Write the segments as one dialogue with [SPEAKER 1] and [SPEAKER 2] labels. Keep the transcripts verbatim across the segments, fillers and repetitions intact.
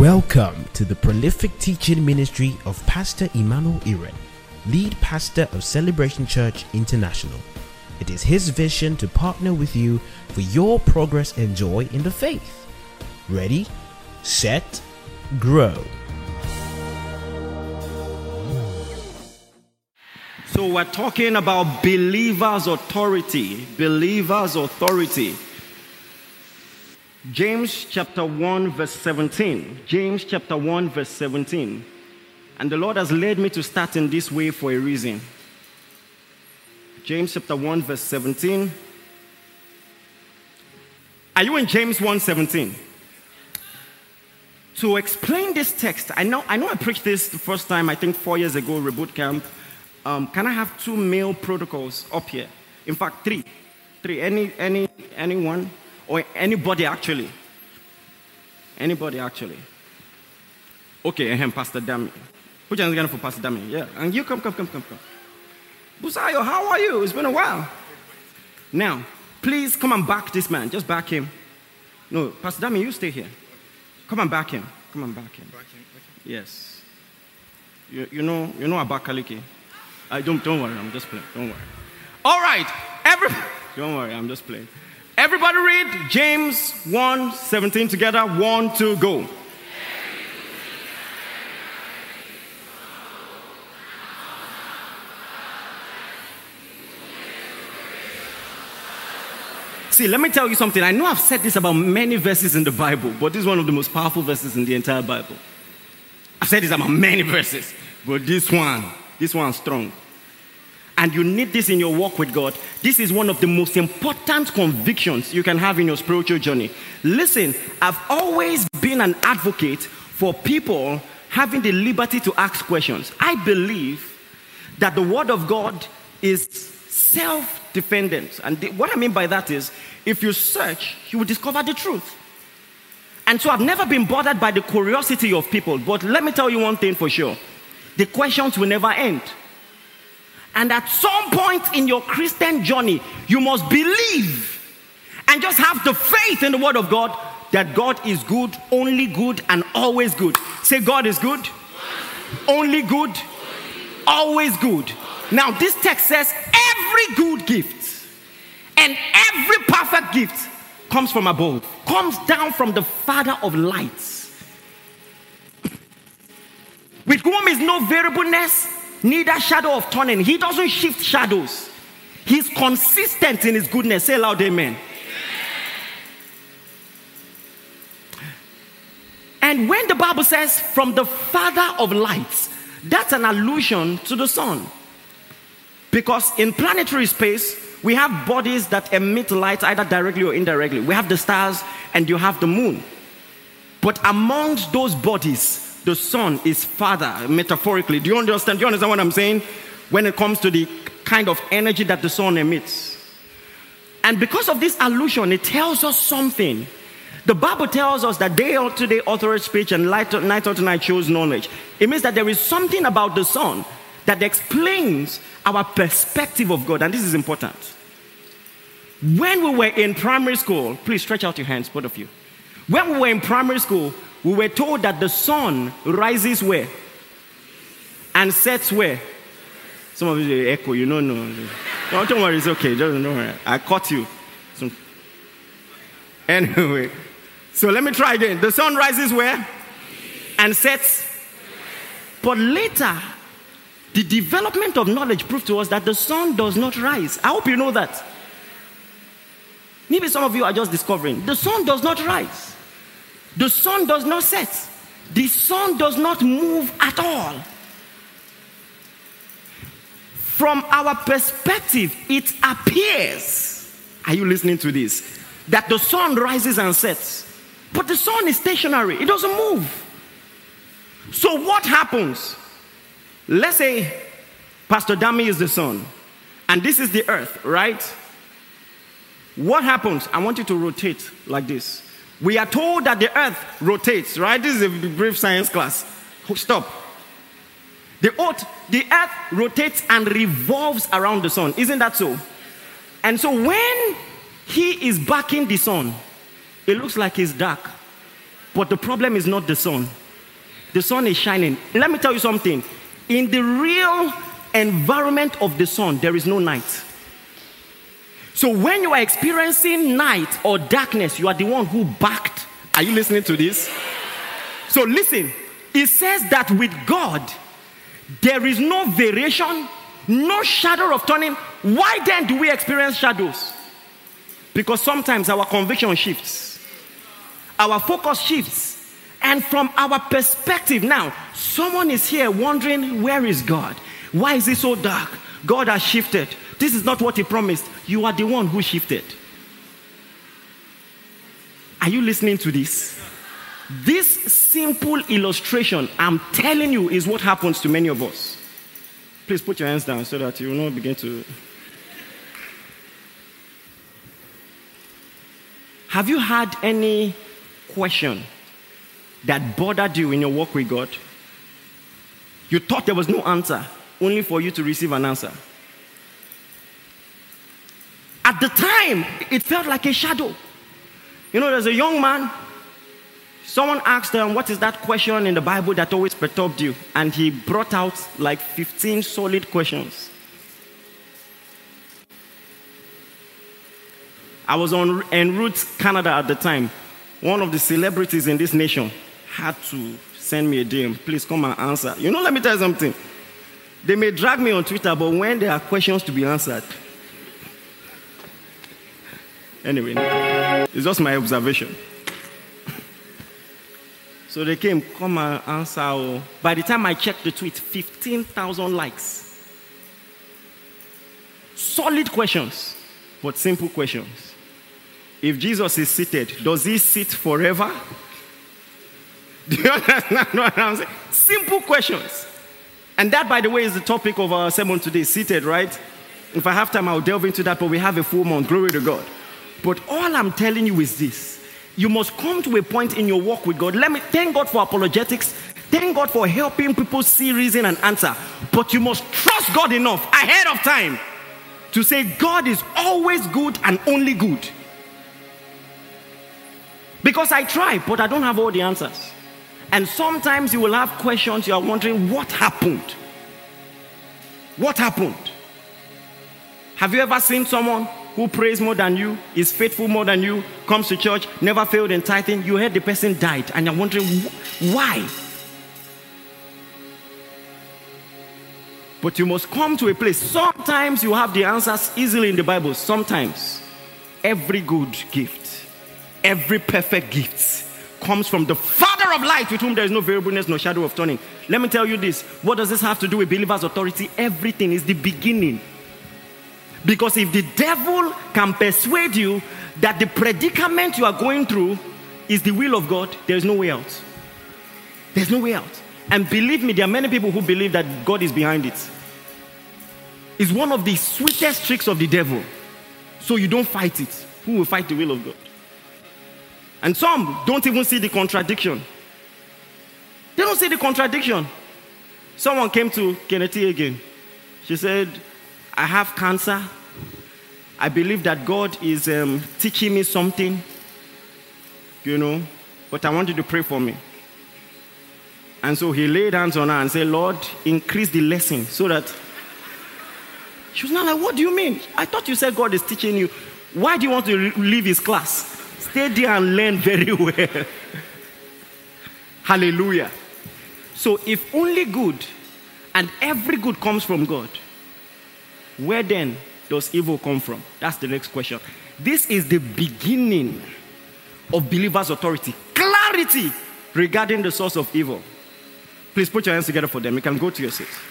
[SPEAKER 1] Welcome to the prolific teaching ministry of Pastor Emmanuel Iren, lead pastor of Celebration Church International. It is his vision to partner with you for your progress and joy in the faith. Ready, set, grow.
[SPEAKER 2] So we're talking about believers' authority. Believers' authority. James chapter one verse seventeen. James chapter one verse seventeen. And the Lord has led me to start in this way for a reason. James chapter one verse seventeen. Are you in James one seventeen? To explain this text, I know I know I preached this the first time, I think four years ago, Reboot Camp. Um, can I have two male protocols up here? In fact, three. Three. Any, any, anyone? Or anybody actually? Anybody actually? Okay, ahem, Pastor Dami. Put your hands together for Pastor Dami. Yeah. And you come, come, come, come, come. Busayo, how are you? It's been a while. Now, please come and back this man. Just back him. No, Pastor Dami, you stay here. Come and back him. Come and back him. Back him. Yes. You, you know, you know Abakaliki. I don't, don't worry, I'm just playing. Don't worry. All right, every, don't worry, I'm just playing. Everybody read James one seventeen together. One, two, go. See, let me tell you something. I know I've said this about many verses in the Bible, but this is one of the most powerful verses in the entire Bible. I've said this about many verses, but this one, this one's strong. And you need this in your walk with God. This is one of the most important convictions you can have in your spiritual journey. Listen, I've always been an advocate for people having the liberty to ask questions. I believe that the Word of God is self-dependent. And the, what I mean by that is, if you search, you will discover the truth. And so I've never been bothered by the curiosity of people. But let me tell you one thing for sure. The questions will never end. And at some point in your Christian journey, you must believe and just have the faith in the Word of God that God is good, only good, and always good. Say, God is good, only good, always good. Now, this text says every good gift and every perfect gift comes from above, comes down from the Father of lights, with whom is no variableness, neither shadow of turning. He doesn't shift shadows. He's consistent in his goodness. Say loud, amen. Amen. And when the Bible says from the Father of lights, that's an allusion to the sun. Because in planetary space, we have bodies that emit light either directly or indirectly. We have the stars and you have the moon. But amongst those bodies, the sun is father, metaphorically. Do you understand? Do you understand what I'm saying? When it comes to the kind of energy that the sun emits. And because of this allusion, it tells us something. The Bible tells us that day unto day authoreth speech and light, night unto night shows knowledge. It means that there is something about the sun that explains our perspective of God. And this is important. When we were in primary school, please stretch out your hands, both of you. When we were in primary school, we were told that the sun rises where? And sets where? Some of you echo, you don't know. No, don't worry, it's okay. Don't, don't worry. I caught you. So, anyway, so let me try again. The sun rises where? And sets. But later, the development of knowledge proved to us that the sun does not rise. I hope you know that. Maybe some of you are just discovering. The sun does not rise. The sun does not set. The sun does not move at all. From our perspective, it appears, are you listening to this? That the sun rises and sets. But the sun is stationary. It doesn't move. So what happens? Let's say Pastor Dami is the sun. And this is the earth, right? What happens? I want you to rotate like this. We are told that the earth rotates, right? This is a brief science class. Stop. The earth, the earth rotates and revolves around the sun. Isn't that so? And so when he is backing the sun, it looks like he's dark. But the problem is not the sun. The sun is shining. Let me tell you something. In the real environment of the sun, there is no night. So when you are experiencing night or darkness, you are the one who backed. Are you listening to this? So listen, it says that with God, there is no variation, no shadow of turning. Why then do we experience shadows? Because sometimes our conviction shifts. Our focus shifts. And from our perspective now, someone is here wondering, where is God? Why is it so dark? God has shifted. This is not what he promised. You are the one who shifted. Are you listening to this? This simple illustration, I'm telling you, is what happens to many of us. Please put your hands down so that you will not begin to... Have you had any question that bothered you in your walk with God? You thought there was no answer, only for you to receive an answer. At the time, it felt like a shadow. You know, there's a young man. Someone asked him, what is that question in the Bible that always perturbed you? And he brought out like fifteen solid questions. I was on en route Canada at the time. One of the celebrities in this nation had to send me a D M. Please come and answer. You know, let me tell you something. They may drag me on Twitter, but when there are questions to be answered. Anyway, it's just my observation. So they came, come and answer. By the time I checked the tweet, fifteen thousand likes. Solid questions, but simple questions. If Jesus is seated, does he sit forever? Do you understand what I'm saying? Simple questions. And that, by the way, is the topic of our sermon today, seated, right? If I have time, I'll delve into that, but we have a full month. Glory to God. But all I'm telling you is this. You must come to a point in your walk with God. Let me thank God for apologetics. Thank God for helping people see reason and answer. But you must trust God enough ahead of time to say God is always good and only good. Because I try, but I don't have all the answers. And sometimes you will have questions. You are wondering, what happened? What happened? Have you ever seen someone who prays more than you, is faithful more than you, comes to church, never failed in tithing? You heard the person died, and you're wondering, why? But you must come to a place. Sometimes you have the answers easily in the Bible. Sometimes every good gift, every perfect gift comes from the Father of light, with whom there is no variableness, no shadow of turning. Let me tell you this. What does this have to do with believers' authority? Everything is the beginning. Because if the devil can persuade you that the predicament you are going through is the will of God, there is no way out. There's no way out. And believe me, there are many people who believe that God is behind it. It's one of the sweetest tricks of the devil. So you don't fight it. Who will fight the will of God? And some don't even see the contradiction. They don't see the contradiction. Someone came to Kennedy again. She said, I have cancer. I believe that God is um, teaching me something, you know, but I want you to pray for me. And so he laid hands on her and said, Lord, increase the lesson so that... She was not like, what do you mean? I thought you said God is teaching you. Why do you want to leave his class? Stay there and learn very well. Hallelujah. So if only good and every good comes from God, where then does evil come from? That's the next question. This is the beginning of believers' authority. Clarity regarding the source of evil. Please put your hands together for them. You can go to your seats.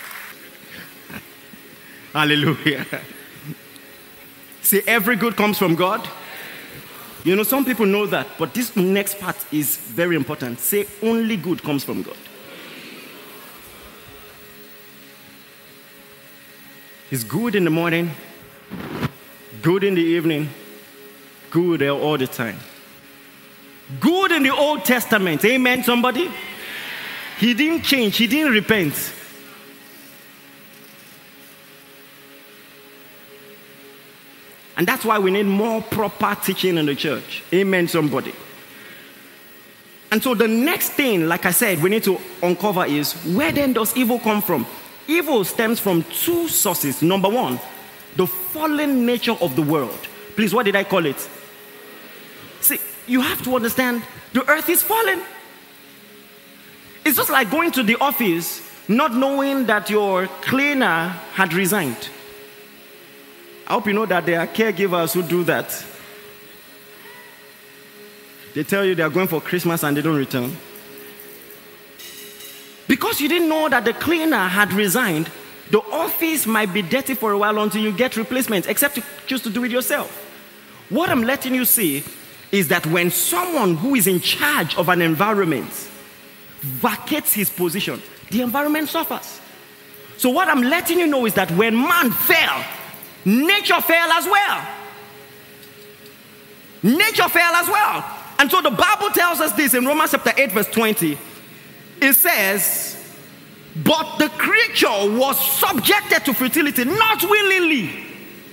[SPEAKER 2] Hallelujah. See, every good comes from God. You know, some people know that, but this next part is very important. Say, only good comes from God. It's good in the morning, good in the evening, good all the time. Good in the Old Testament. Amen, somebody? He didn't change. He didn't repent. And that's why we need more proper teaching in the church. Amen, somebody. And so the next thing, like I said, we need to uncover is, where then does evil come from? Evil stems from two sources. Number one, the fallen nature of the world. Please, what did I call it? See, you have to understand, the earth is fallen. It's just like going to the office not knowing that your cleaner had resigned. I hope you know that there are caregivers who do that. They tell you they are going for Christmas and they don't return. Because you didn't know that the cleaner had resigned, the office might be dirty for a while until you get replacements, except you choose to do it yourself. What I'm letting you see is that when someone who is in charge of an environment vacates his position, the environment suffers. So what I'm letting you know is that when man fell, nature fell as well. Nature fell as well. And so the Bible tells us this in Romans chapter eight verse twenty. It says, but the creature was subjected to fertility, not willingly.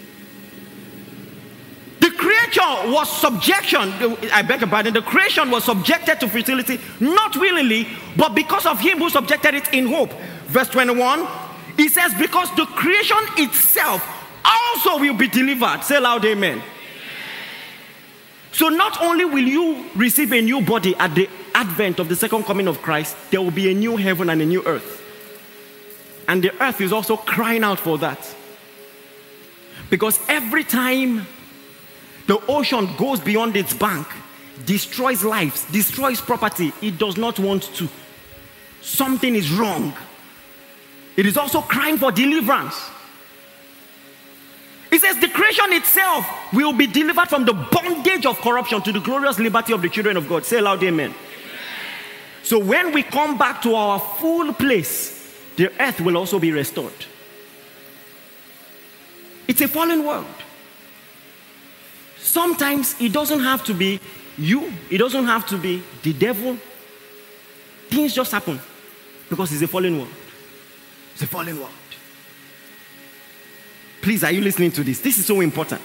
[SPEAKER 2] The creature was subjection, I beg your pardon, the creation was subjected to fertility, not willingly, but because of him who subjected it in hope. Verse twenty-one, it says, because the creation itself also will be delivered. Say loud, amen. So not only will you receive a new body at the advent of the second coming of Christ, there will be a new heaven and a new earth. And the earth is also crying out for that. Because every time the ocean goes beyond its bank, destroys lives, destroys property, it does not want to. Something is wrong. It is also crying for deliverance. It says the creation itself will be delivered from the bondage of corruption to the glorious liberty of the children of God. Say loud, amen. Amen. So when we come back to our full place, the earth will also be restored. It's a fallen world. Sometimes it doesn't have to be you. It doesn't have to be the devil. Things just happen because it's a fallen world. It's a fallen world. Please, are you listening to this? This is so important.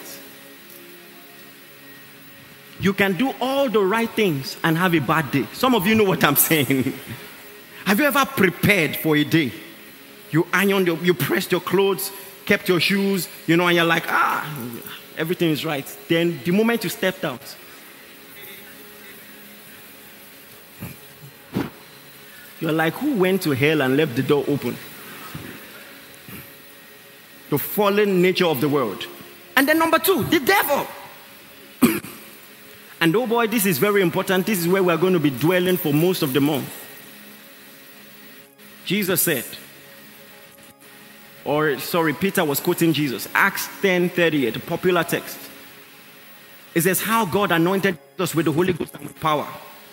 [SPEAKER 2] You can do all the right things and have a bad day. Some of you know what I'm saying. Have you ever prepared for a day? You ironed, your, you pressed your clothes, kept your shoes, you know, and you're like, ah, everything is right. Then the moment you stepped out, you're like, who went to hell and left the door open? The fallen nature of the world. And then number two, the devil. And oh boy, this is very important. This is where we're going to be dwelling for most of the month. Jesus said, or sorry, Peter was quoting Jesus, Acts ten thirty-eight, a popular text. It says, how God anointed us with the Holy Ghost and with power.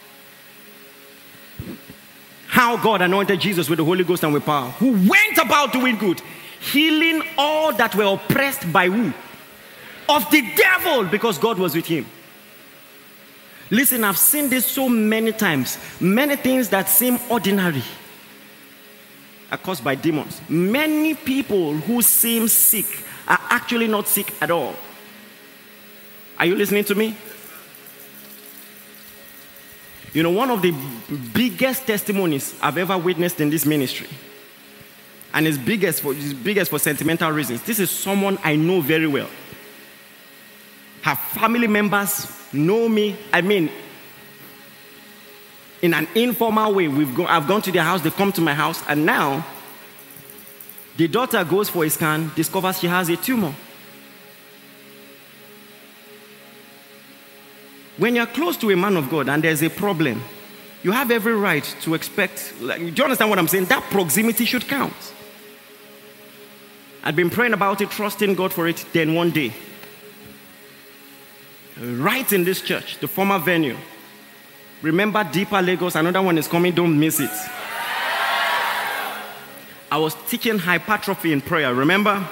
[SPEAKER 2] How God anointed Jesus with the Holy Ghost and with power, who went about doing good, healing all that were oppressed by who? Of the devil, because God was with him. Listen, I've seen this so many times. Many things that seem ordinary are caused by demons. Many people who seem sick are actually not sick at all. Are you listening to me? You know, one of the biggest testimonies I've ever witnessed in this ministry, and it's biggest for, it's biggest for sentimental reasons. This is someone I know very well. Her family members know me. I mean, in an informal way, we've go, I've gone to their house, they come to my house, and now the daughter goes for a scan, discovers she has a tumor. When you're close to a man of God and there's a problem, you have every right to expect, like, do you understand what I'm saying? That proximity should count. I'd been praying about it, trusting God for it. Then one day, right in this church, the former venue, remember Deeper Lagos, another one is coming, don't miss it. I was teaching hypertrophy in prayer, remember?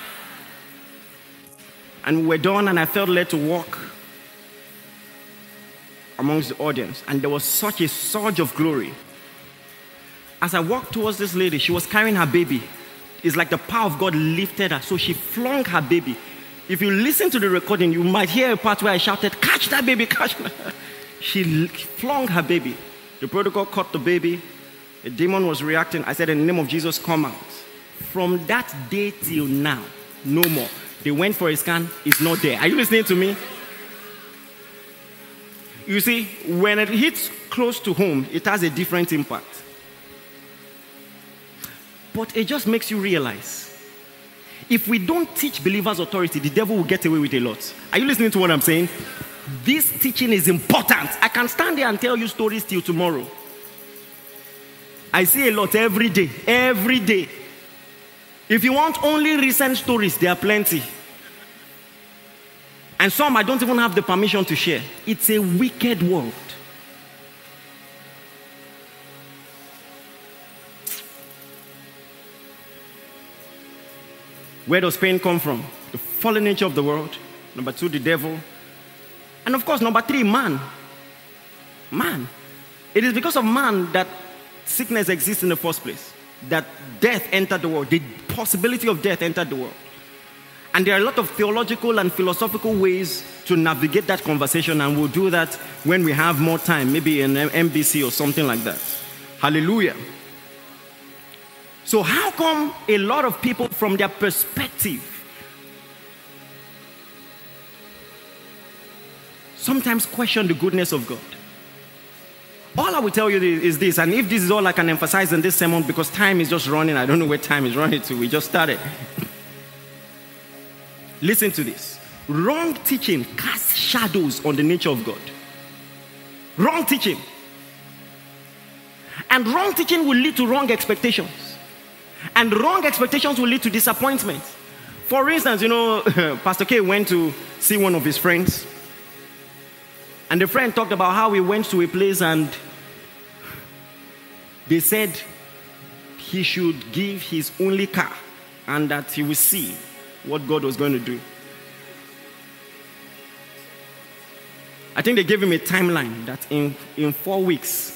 [SPEAKER 2] And we were done and I felt led to walk amongst the audience. And there was such a surge of glory. As I walked towards this lady, she was carrying her baby. It's like the power of God lifted her. So she flung her baby. If you listen to the recording, you might hear a part where I shouted, catch that baby, catch that. She flung her baby. The protocol caught the baby. The demon was reacting. I said, in the name of Jesus, come out. From that day till now, no more. They went for a scan. It's not there. Are you listening to me? You see, when it hits close to home, it has a different impact. But it just makes you realize, if we don't teach believers authority, the devil will get away with a lot. Are you listening to what I'm saying? This teaching is important. I can stand there and tell you stories till tomorrow. I see a lot every day, every day. If you want only recent stories, there are plenty. And some I don't even have the permission to share. It's a wicked world. Where does pain come from? The fallen nature of the world. Number two, the devil. And of course, number three, man. Man. It is because of man that sickness exists in the first place. That death entered the world. The possibility of death entered the world. And there are a lot of theological and philosophical ways to navigate that conversation, and we'll do that when we have more time, maybe in M B C or something like that. Hallelujah. So how come a lot of people, from their perspective, sometimes question the goodness of God? All I will tell you is this, and if this is all I can emphasize in this sermon, because time is just running, I don't know where time is running to, we just started. Listen to this. Wrong teaching casts shadows on the nature of God. Wrong teaching. And wrong teaching will lead to wrong expectations. And wrong expectations will lead to disappointment. For instance, you know, Pastor K went to see one of his friends. And the friend talked about how he went to a place and they said he should give his only car and that he will see what God was going to do. I think they gave him a timeline that in, in four weeks.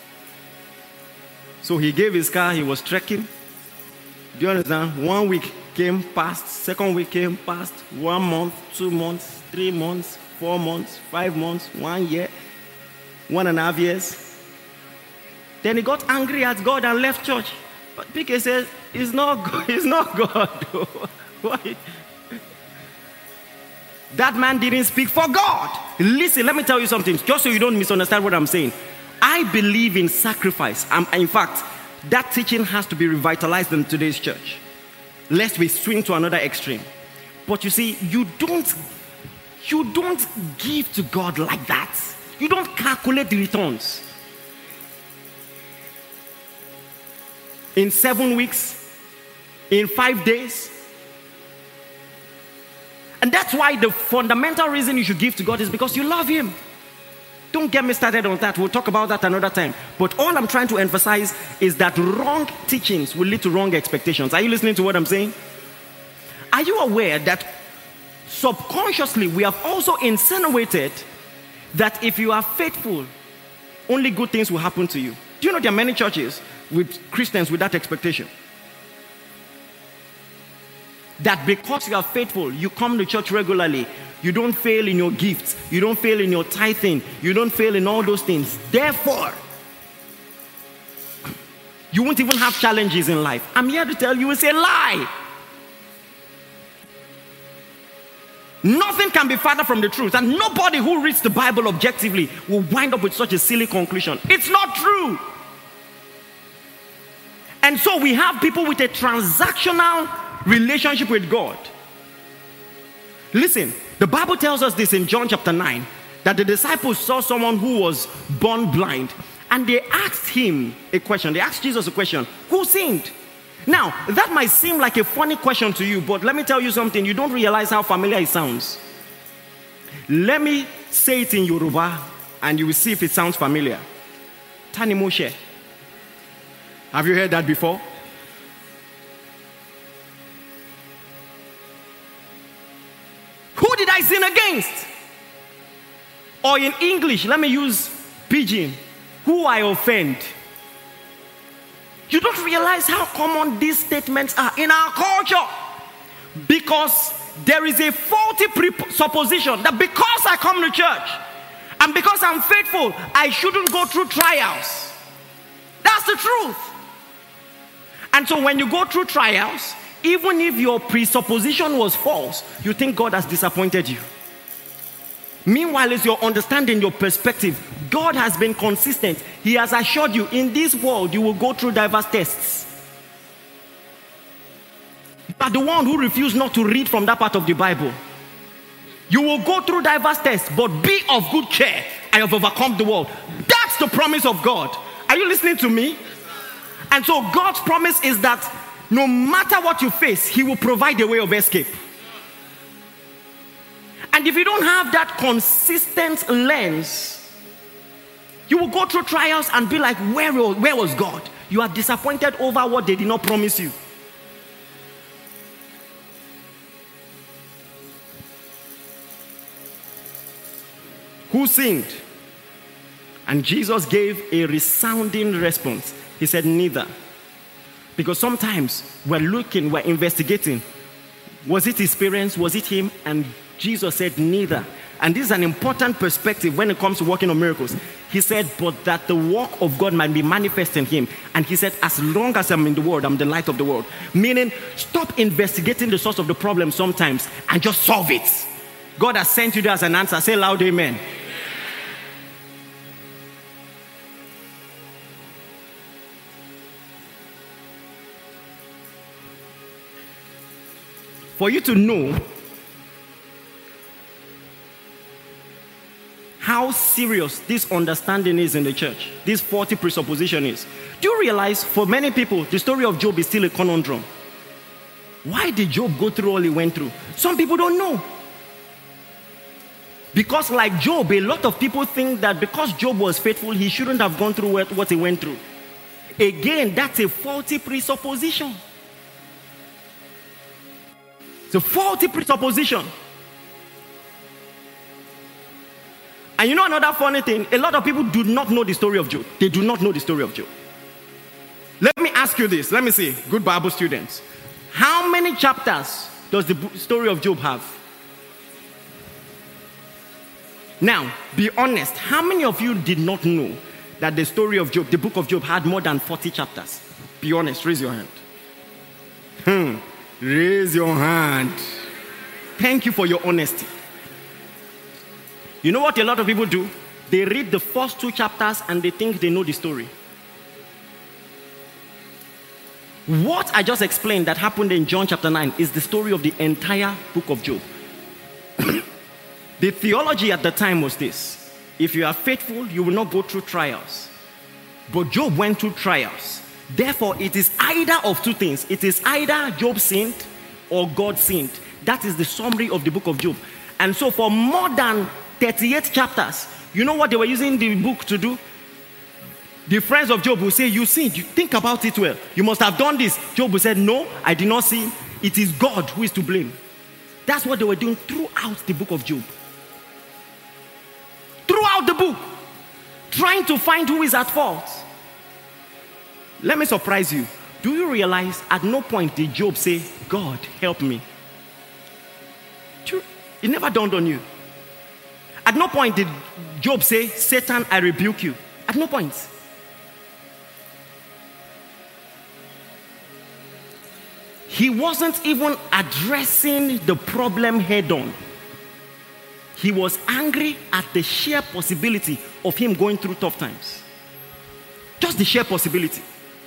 [SPEAKER 2] So he gave his car, he was trekking. Do you understand? One week came past, second week came past, one month, two months, three months, four months, five months, one year, one and a half years. Then he got angry at God and left church. But P K says, it's not God. It's not God. Why? That man didn't speak for God. Listen, let me tell you something, just so you don't misunderstand what I'm saying. I believe in sacrifice. Um, in fact, that teaching has to be revitalized in today's church, lest we swing to another extreme. But you see, you don't, you don't give to God like that. You don't calculate the returns. In seven weeks, in five days. And that's why the fundamental reason you should give to God is because you love Him. Don't get me started on that. We'll talk about that another time. But all I'm trying to emphasize is that wrong teachings will lead to wrong expectations. Are you listening to what I'm saying? Are you aware that subconsciously we have also insinuated that if you are faithful, only good things will happen to you? Do you know there are many churches with Christians with that expectation? That because you are faithful, you come to church regularly, you don't fail in your gifts, you don't fail in your tithing, you don't fail in all those things. Therefore, you won't even have challenges in life. I'm here to tell you it's a lie. Nothing can be farther from the truth, and nobody who reads the Bible objectively will wind up with such a silly conclusion. It's not true. And so we have people with a transactional relationship with God. Listen, the Bible tells us this in John chapter nine, that the disciples saw someone who was born blind, and they asked him a question. They asked Jesus a question: who sinned? Now, that might seem like a funny question to you, but let me tell you something. You don't realize how familiar it sounds. Let me say it in Yoruba, and you will see if it sounds familiar. Tani Moshe. Have you heard that before? Who did I sin against? Or in English, let me use pidgin. Who I offend? You don't realize how common these statements are in our culture. Because there is a faulty presupposition that because I come to church and because I'm faithful, I shouldn't go through trials. That's the truth. And so when you go through trials, even if your presupposition was false, you think God has disappointed you. Meanwhile, it's your understanding, your perspective. God has been consistent. He has assured you, in this world, you will go through diverse tests. But the one who refused not to read from that part of the Bible, you will go through diverse tests, but be of good cheer. I have overcome the world. That's the promise of God. Are you listening to me? And so God's promise is that no matter what you face, He will provide a way of escape. And if you don't have that consistent lens, you will go through trials and be like, where, where was God? You are disappointed over what they did not promise you. Who sinned? And Jesus gave a resounding response. He said, neither. Because sometimes we're looking, we're investigating. Was it his parents? Was it him? And Jesus said, neither. And this is an important perspective when it comes to working on miracles. He said, but that the work of God might be manifest in him. And he said, as long as I'm in the world, I'm the light of the world. Meaning, stop investigating the source of the problem sometimes and just solve it. God has sent you there as an answer. Say loud, amen. For you to know how serious this understanding is in the church, this faulty presupposition is. Do you realize for many people, the story of Job is still a conundrum? Why did Job go through all he went through? Some people don't know. Because like Job, a lot of people think that because Job was faithful, he shouldn't have gone through what he went through. Again, that's a faulty presupposition. It's a faulty presupposition. And you know another funny thing? A lot of people do not know the story of Job. They do not know the story of Job. Let me ask you this. Let me see. Good Bible students. How many chapters does the story of Job have? Now, be honest. How many of you did not know that the story of Job, the book of Job, had more than forty chapters? Be honest. Raise your hand. Hmm. Raise your hand. Thank you for your honesty. You know what a lot of people do? They read the first two chapters and they think they know the story. What I just explained that happened in John chapter nine is the story of the entire book of Job. The theology at the time was this: if you are faithful, you will not go through trials. But Job went through trials. Therefore, it is either of two things. It is either Job sinned or God sinned. That is the summary of the book of Job. And so for more than thirty-eight chapters, you know what they were using the book to do? The friends of Job will say, you sinned. You think about it well. You must have done this. Job will say, no, I did not sin. It is God who is to blame. That's what they were doing throughout the book of Job. Throughout the book. Trying to find who is at fault. Let me surprise you. Do you realize at no point did Job say, God, help me? It never dawned on you. At no point did Job say, Satan, I rebuke you. At no point. He wasn't even addressing the problem head on. He was angry at the sheer possibility of him going through tough times. Just the sheer possibility.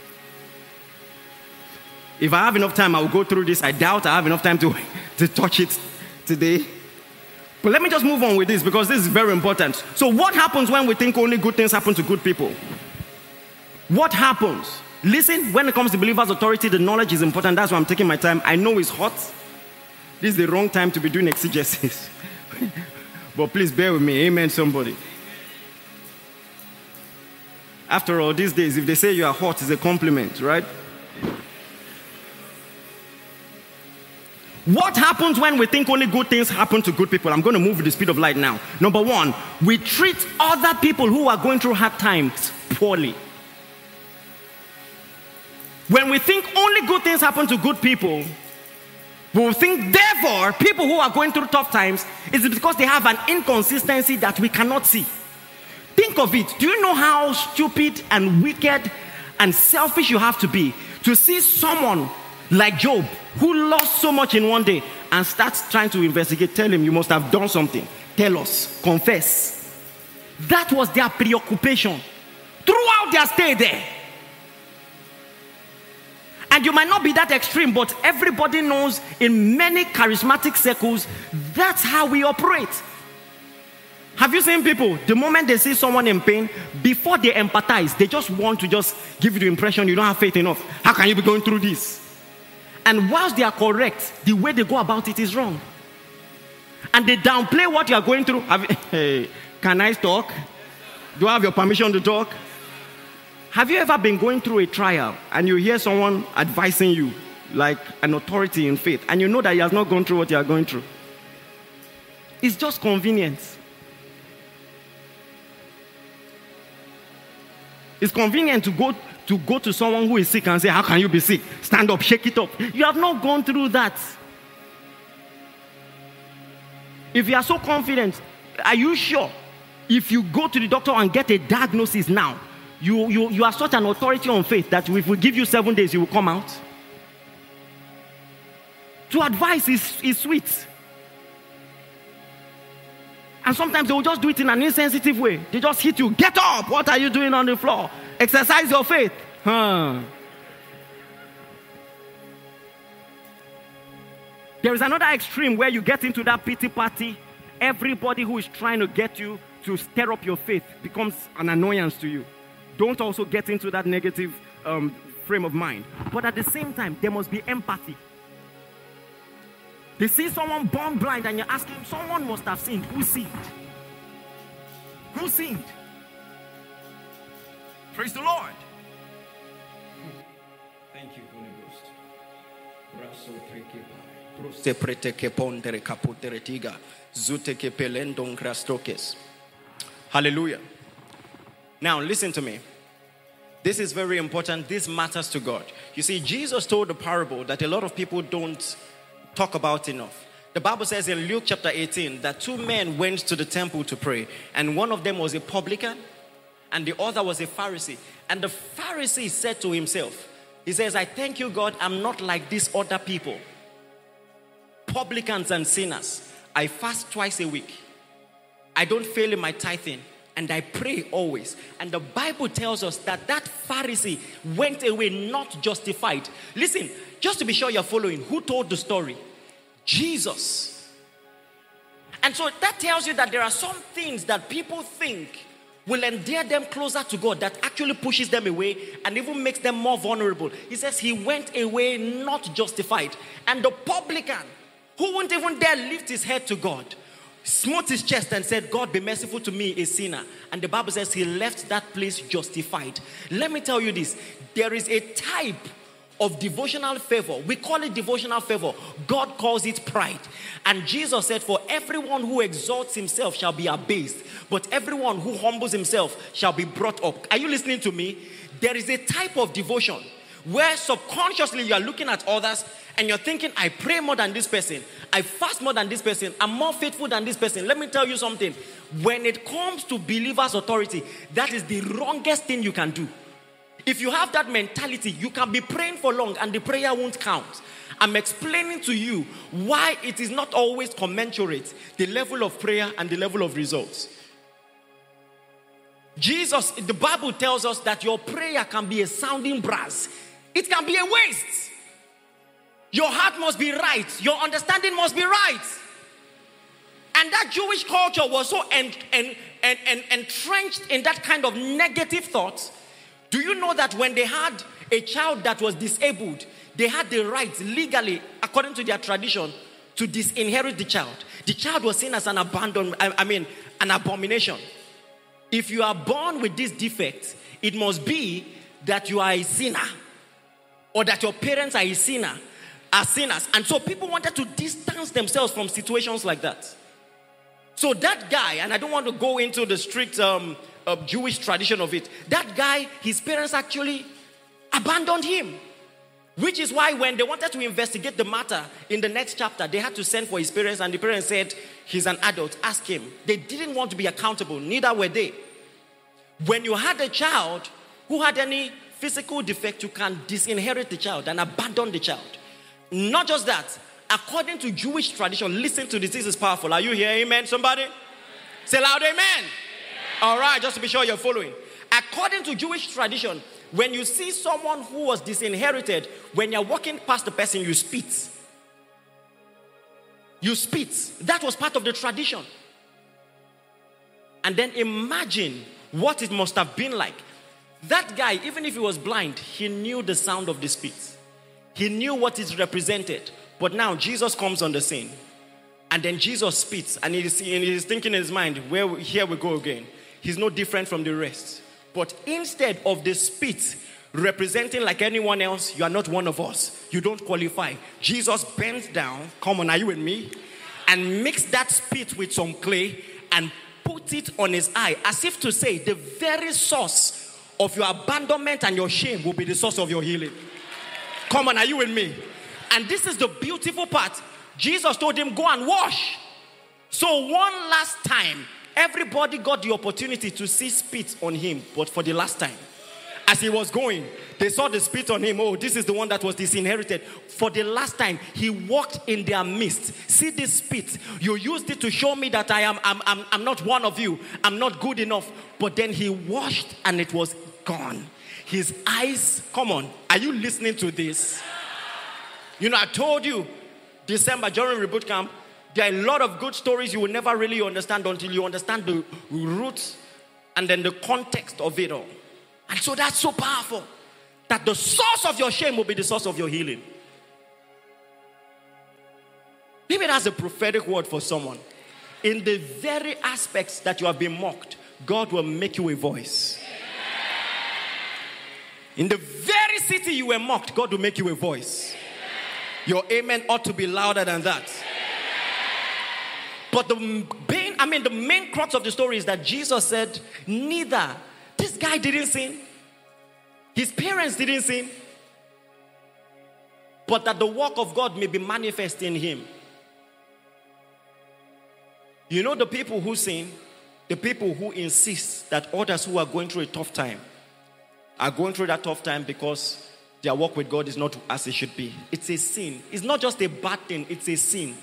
[SPEAKER 2] If I have enough time, I will go through this. I doubt I have enough time to, to touch it today. But let me just move on with this because this is very important. So what happens when we think only good things happen to good people? What happens? Listen, when it comes to believers' authority, the knowledge is important. That's why I'm taking my time. I know it's hot. This is the wrong time to be doing exegesis. But please bear with me. Amen, somebody. After all, these days, if they say you are hot, it's a compliment, right? What happens when we think only good things happen to good people? I'm going to move with the speed of light now. Number one, we treat other people who are going through hard times poorly. When we think only good things happen to good people, we will think, therefore, people who are going through tough times is because they have an inconsistency that we cannot see. Think of it. Do you know how stupid and wicked and selfish you have to be to see someone like Job who lost so much in one day and starts trying to investigate. Tell him, you must have done something. Tell us. Confess. That was their preoccupation throughout their stay there. And you might not be that extreme, but everybody knows in many charismatic circles, that's how we operate. Have you seen people, the moment they see someone in pain, before they empathize, they just want to just give you the impression you don't have faith enough. How can you be going through this? And whilst they are correct, the way they go about it is wrong. And they downplay what you are going through. Have you, hey, can I talk? Do I have your permission to talk? Have you ever been going through a trial and you hear someone advising you, like an authority in faith, and you know that he has not gone through what you are going through? It's just convenience. It's convenient to go to go to someone who is sick and say, how can you be sick? Stand up, shake it up. You have not gone through that. If you are so confident, are you sure if you go to the doctor and get a diagnosis now, you, you, you are such an authority on faith that if we give you seven days, you will come out? To advise is, is sweet. And sometimes they will just do it in an insensitive way. They just hit you. Get up. What are you doing on the floor? Exercise your faith. Huh. There is another extreme where you get into that pity party. Everybody who is trying to get you to stir up your faith becomes an annoyance to you. Don't also get into that negative um, frame of mind. But at the same time, there must be empathy. They see someone born blind and you're asking, someone must have sinned. Who sinned? Who sinned? Praise the Lord. Thank you, Holy Ghost. Hallelujah. Now listen to me. This is very important. This matters to God. You see, Jesus told a parable that a lot of people don't talk about enough. The Bible says in Luke chapter eighteen that two men went to the temple to pray, and one of them was a publican and the other was a Pharisee. And the Pharisee said to himself, he says, I thank you, God, I'm not like these other people, publicans and sinners. I fast twice a week. I don't fail in my tithing, and I pray always. And the Bible tells us that that Pharisee went away not justified. Listen, just to be sure you're following, who told the story? Jesus. And so that tells you that there are some things that people think will endear them closer to God that actually pushes them away and even makes them more vulnerable. He says he went away not justified. And the publican, who wouldn't even dare lift his head to God, smote his chest and said, God, be merciful to me, a sinner. And the Bible says he left that place justified. Let me tell you this. There is a type of devotional favor. We call it devotional favor. God calls it pride. And Jesus said, for everyone who exalts himself shall be abased, but everyone who humbles himself shall be brought up. Are you listening to me? There is a type of devotion where subconsciously you are looking at others and you're thinking, I pray more than this person, I fast more than this person, I'm more faithful than this person. Let me tell you something. When it comes to believers' authority, that is the wrongest thing you can do. If you have that mentality, you can be praying for long and the prayer won't count. I'm explaining to you why it is not always commensurate, the level of prayer and the level of results. Jesus, the Bible tells us that your prayer can be a sounding brass. It can be a waste. Your heart must be right. Your understanding must be right. And that Jewish culture was so en- en- en- en- entrenched in that kind of negative thought. Do you know that when they had a child that was disabled, they had the right legally, according to their tradition, to disinherit the child? The child was seen as an abandon, I mean, an abomination. If you are born with this defect, it must be that you are a sinner, or that your parents are a sinner, are sinners. And so people wanted to distance themselves from situations like that. So that guy, and I don't want to go into the strict um, uh, Jewish tradition of it, that guy, his parents actually abandoned him. Which is why when they wanted to investigate the matter in the next chapter, they had to send for his parents, and the parents said, he's an adult, ask him. They didn't want to be accountable, neither were they. When you had a child who had any physical defect, you can disinherit the child and abandon the child. Not just that, according to Jewish tradition, listen to this, this is powerful. Are you here? Amen, somebody? Say loud, amen. Amen. All right, just to be sure you're following. According to Jewish tradition, when you see someone who was disinherited, when you're walking past the person, you spit. You spit. That was part of the tradition. And then imagine what it must have been like. That guy, even if he was blind, he knew the sound of the spit. He knew what it represented. But now Jesus comes on the scene. And then Jesus spits. And he's, and he's thinking in his mind, "Where we, here we go again. He's no different from the rest." But instead of the spit representing like anyone else, you are not one of us. You don't qualify. Jesus bends down. Come on, are you with me? And mixed that spit with some clay and put it on his eye, as if to say the very source of your abandonment and your shame will be the source of your healing. Come on, are you with me? And this is the beautiful part. Jesus told him, "Go and wash." So one last time, everybody got the opportunity to see spit on him, but for the last time. As he was going, they saw the spit on him. Oh, this is the one that was disinherited. For the last time, he walked in their midst. See this spit. You used it to show me that I am I'm, I'm, I'm not one of you. I'm not good enough. But then he washed and it was gone. His eyes, come on. Are you listening to this? You know, I told you, December, during Reboot Camp, there are a lot of good stories you will never really understand until you understand the roots and then the context of it all. And so that's so powerful, that the source of your shame will be the source of your healing. Maybe that's a prophetic word for someone. In the very aspects that you have been mocked, God will make you a voice. In the very city you were mocked, God will make you a voice. Your amen ought to be louder than that. But the main, I mean, the main crux of the story is that Jesus said, neither. This guy didn't sin. His parents didn't sin. But that the work of God may be manifest in him. You know the people who sin, the people who insist that others who are going through a tough time are going through that tough time because their walk with God is not as it should be. It's a sin. It's not just a bad thing, it's a sin.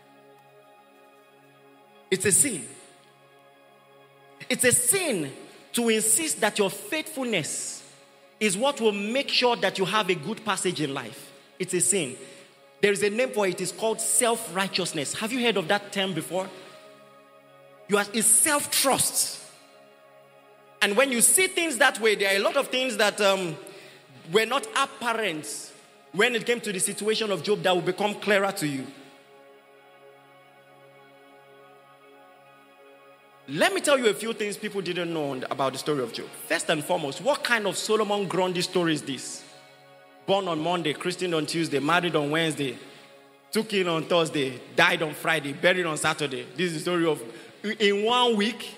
[SPEAKER 2] It's a sin. It's a sin to insist that your faithfulness is what will make sure that you have a good passage in life. It's a sin. There is a name for it. It's called self-righteousness. Have you heard of that term before? You are, it's self-trust. And when you see things that way, there are a lot of things that um, were not apparent when it came to the situation of Job that will become clearer to you. Let me tell you a few things people didn't know about the story of Job. First and foremost, what kind of Solomon Grundy story is this? Born on Monday, christened on Tuesday, married on Wednesday, took in on Thursday, died on Friday, buried on Saturday. This is the story of, in one week,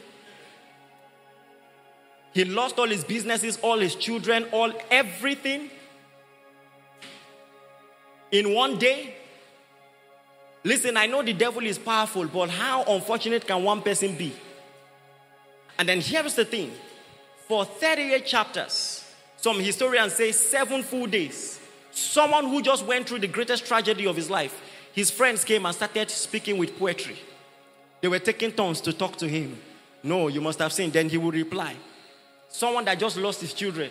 [SPEAKER 2] he lost all his businesses, all his children, all everything. In one day. Listen, I know the devil is powerful, but how unfortunate can one person be? And then here's the thing. For thirty-eight chapters, some historians say seven full days, someone who just went through the greatest tragedy of his life, his friends came and started speaking with poetry. They were taking turns to talk to him. No, you must have seen. Then he would reply. Someone that just lost his children.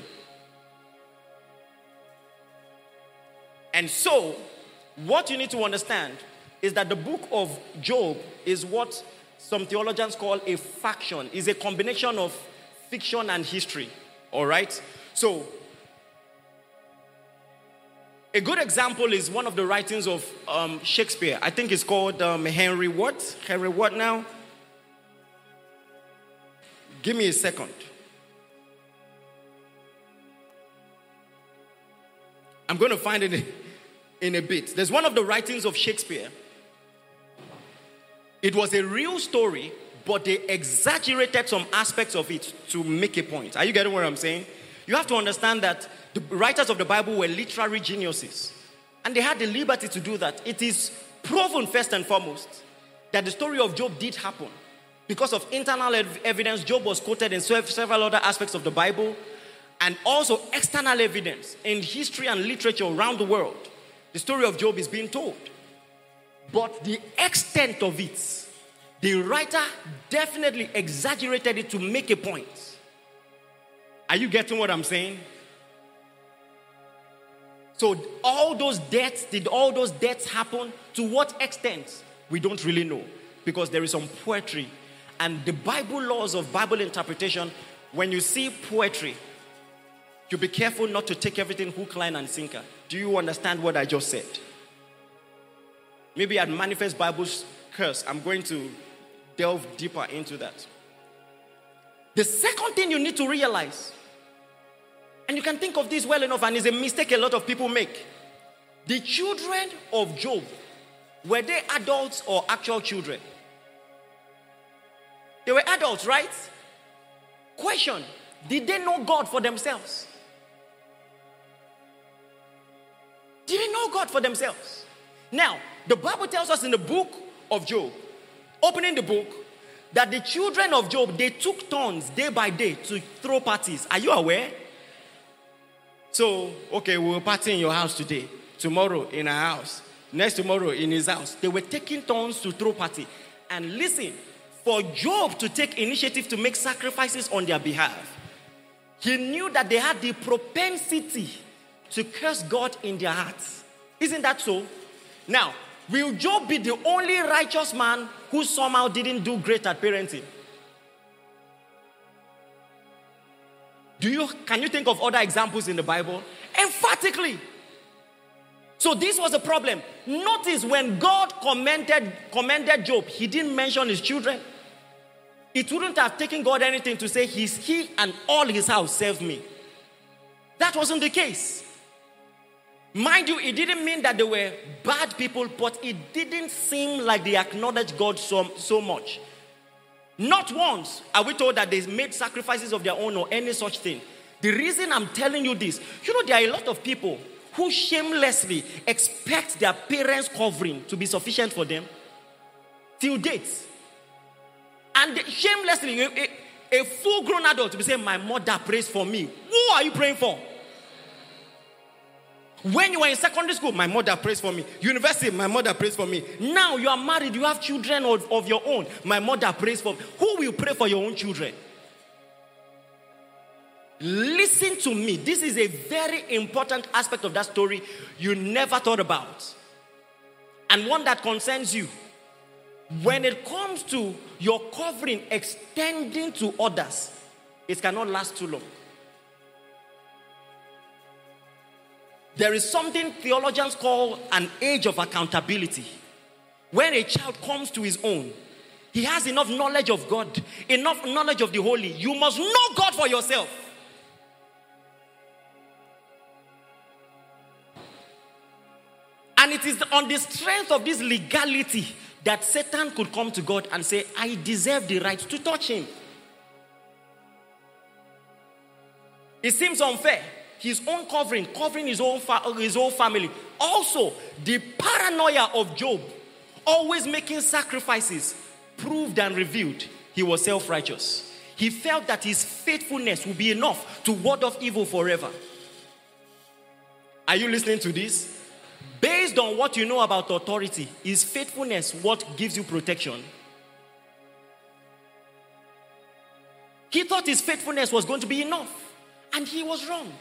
[SPEAKER 2] And so, what you need to understand is that the book of Job is what some theologians call a faction. It's a combination of fiction and history. All right? So, a good example is one of the writings of um, Shakespeare. I think it's called um, Henry what? Henry what now? Give me a second. I'm going to find it in a bit. There's one of the writings of Shakespeare. It was a real story, but they exaggerated some aspects of it to make a point. Are you getting what I'm saying? You have to understand that the writers of the Bible were literary geniuses. And they had the liberty to do that. It is proven first and foremost that the story of Job did happen. Because of internal ev- evidence, Job was quoted in several other aspects of the Bible. and also external evidence in history and literature around the world, the story of Job is being told. But the extent of it, the writer definitely exaggerated it to make a point. Are you getting what I'm saying? So all those deaths, did all those deaths happen? To what extent? We don't really know. Because there is some poetry. And the Bible laws of Bible interpretation, when you see poetry, you be careful not to take everything hook, line, and sinker. Do you understand what I just said? Maybe at Manifest Bible's curse, I'm going to delve deeper into that. The second thing you need to realize, and you can think of this well enough, and it's a mistake a lot of people make. The children of Job, were they adults or actual children? They were adults, right? Question, did they know God for themselves? Did they know God for themselves? Now, the Bible tells us in the book of Job, opening the book, that the children of Job, they took turns day by day to throw parties. Are you aware? So, okay, we will party in your house today, tomorrow in our house, next tomorrow in his house. They were taking turns to throw party. And listen, for Job to take initiative to make sacrifices on their behalf, he knew that they had the propensity to curse God in their hearts. Isn't that so? Now, will Job be the only righteous man who somehow didn't do great at parenting? Do you, can you think of other examples in the Bible? Emphatically. So this was a problem. Notice when God commended, commended Job, he didn't mention his children. It wouldn't have taken God anything to say he's, he and all his house served me. That wasn't the case. Mind you, it didn't mean that they were bad people, but it didn't seem like they acknowledged God so, so much. Not once are we told that they made sacrifices of their own or any such thing. The reason I'm telling you this, you know, there are a lot of people who shamelessly expect their parents' covering to be sufficient for them till date. And they, shamelessly, a, a, a full-grown adult to be saying, my mother prays for me. Who are you praying for? When you were in secondary school, my mother prays for me. University, my mother prays for me. Now you are married, you have children of, of your own. My mother prays for me. Who will pray for your own children? Listen to me. This is a very important aspect of that story you never thought about. And one that concerns you. When it comes to your covering extending to others, it cannot last too long. There is something theologians call an age of accountability. When a child comes to his own, he has enough knowledge of God, enough knowledge of the holy. You must know God for yourself. And it is on the strength of this legality that Satan could come to God and say, I deserve the right to touch him. It seems unfair. His own covering, covering his own, fa- his own family. Also, the paranoia of Job, always making sacrifices, proved and revealed he was self-righteous. He felt that his faithfulness would be enough to ward off evil forever. Are you listening to this? Based on what you know about authority, is faithfulness what gives you protection? He thought his faithfulness was going to be enough, and he was wrong.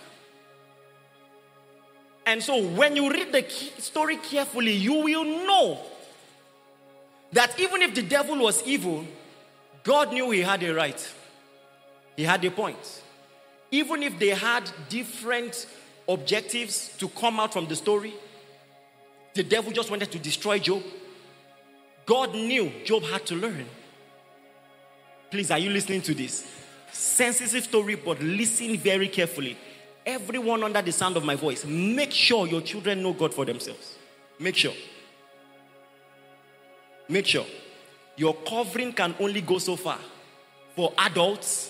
[SPEAKER 2] And so when you read the story carefully, you will know that even if the devil was evil, God knew he had a right. He had a point. Even if they had different objectives to come out from the story, the devil just wanted to destroy Job. God knew Job had to learn. Please, are you listening to this? Sensitive story, but listen very carefully. Everyone under the sound of my voice, make sure your children know God for themselves. Make sure. Make sure. Your covering can only go so far. For adults,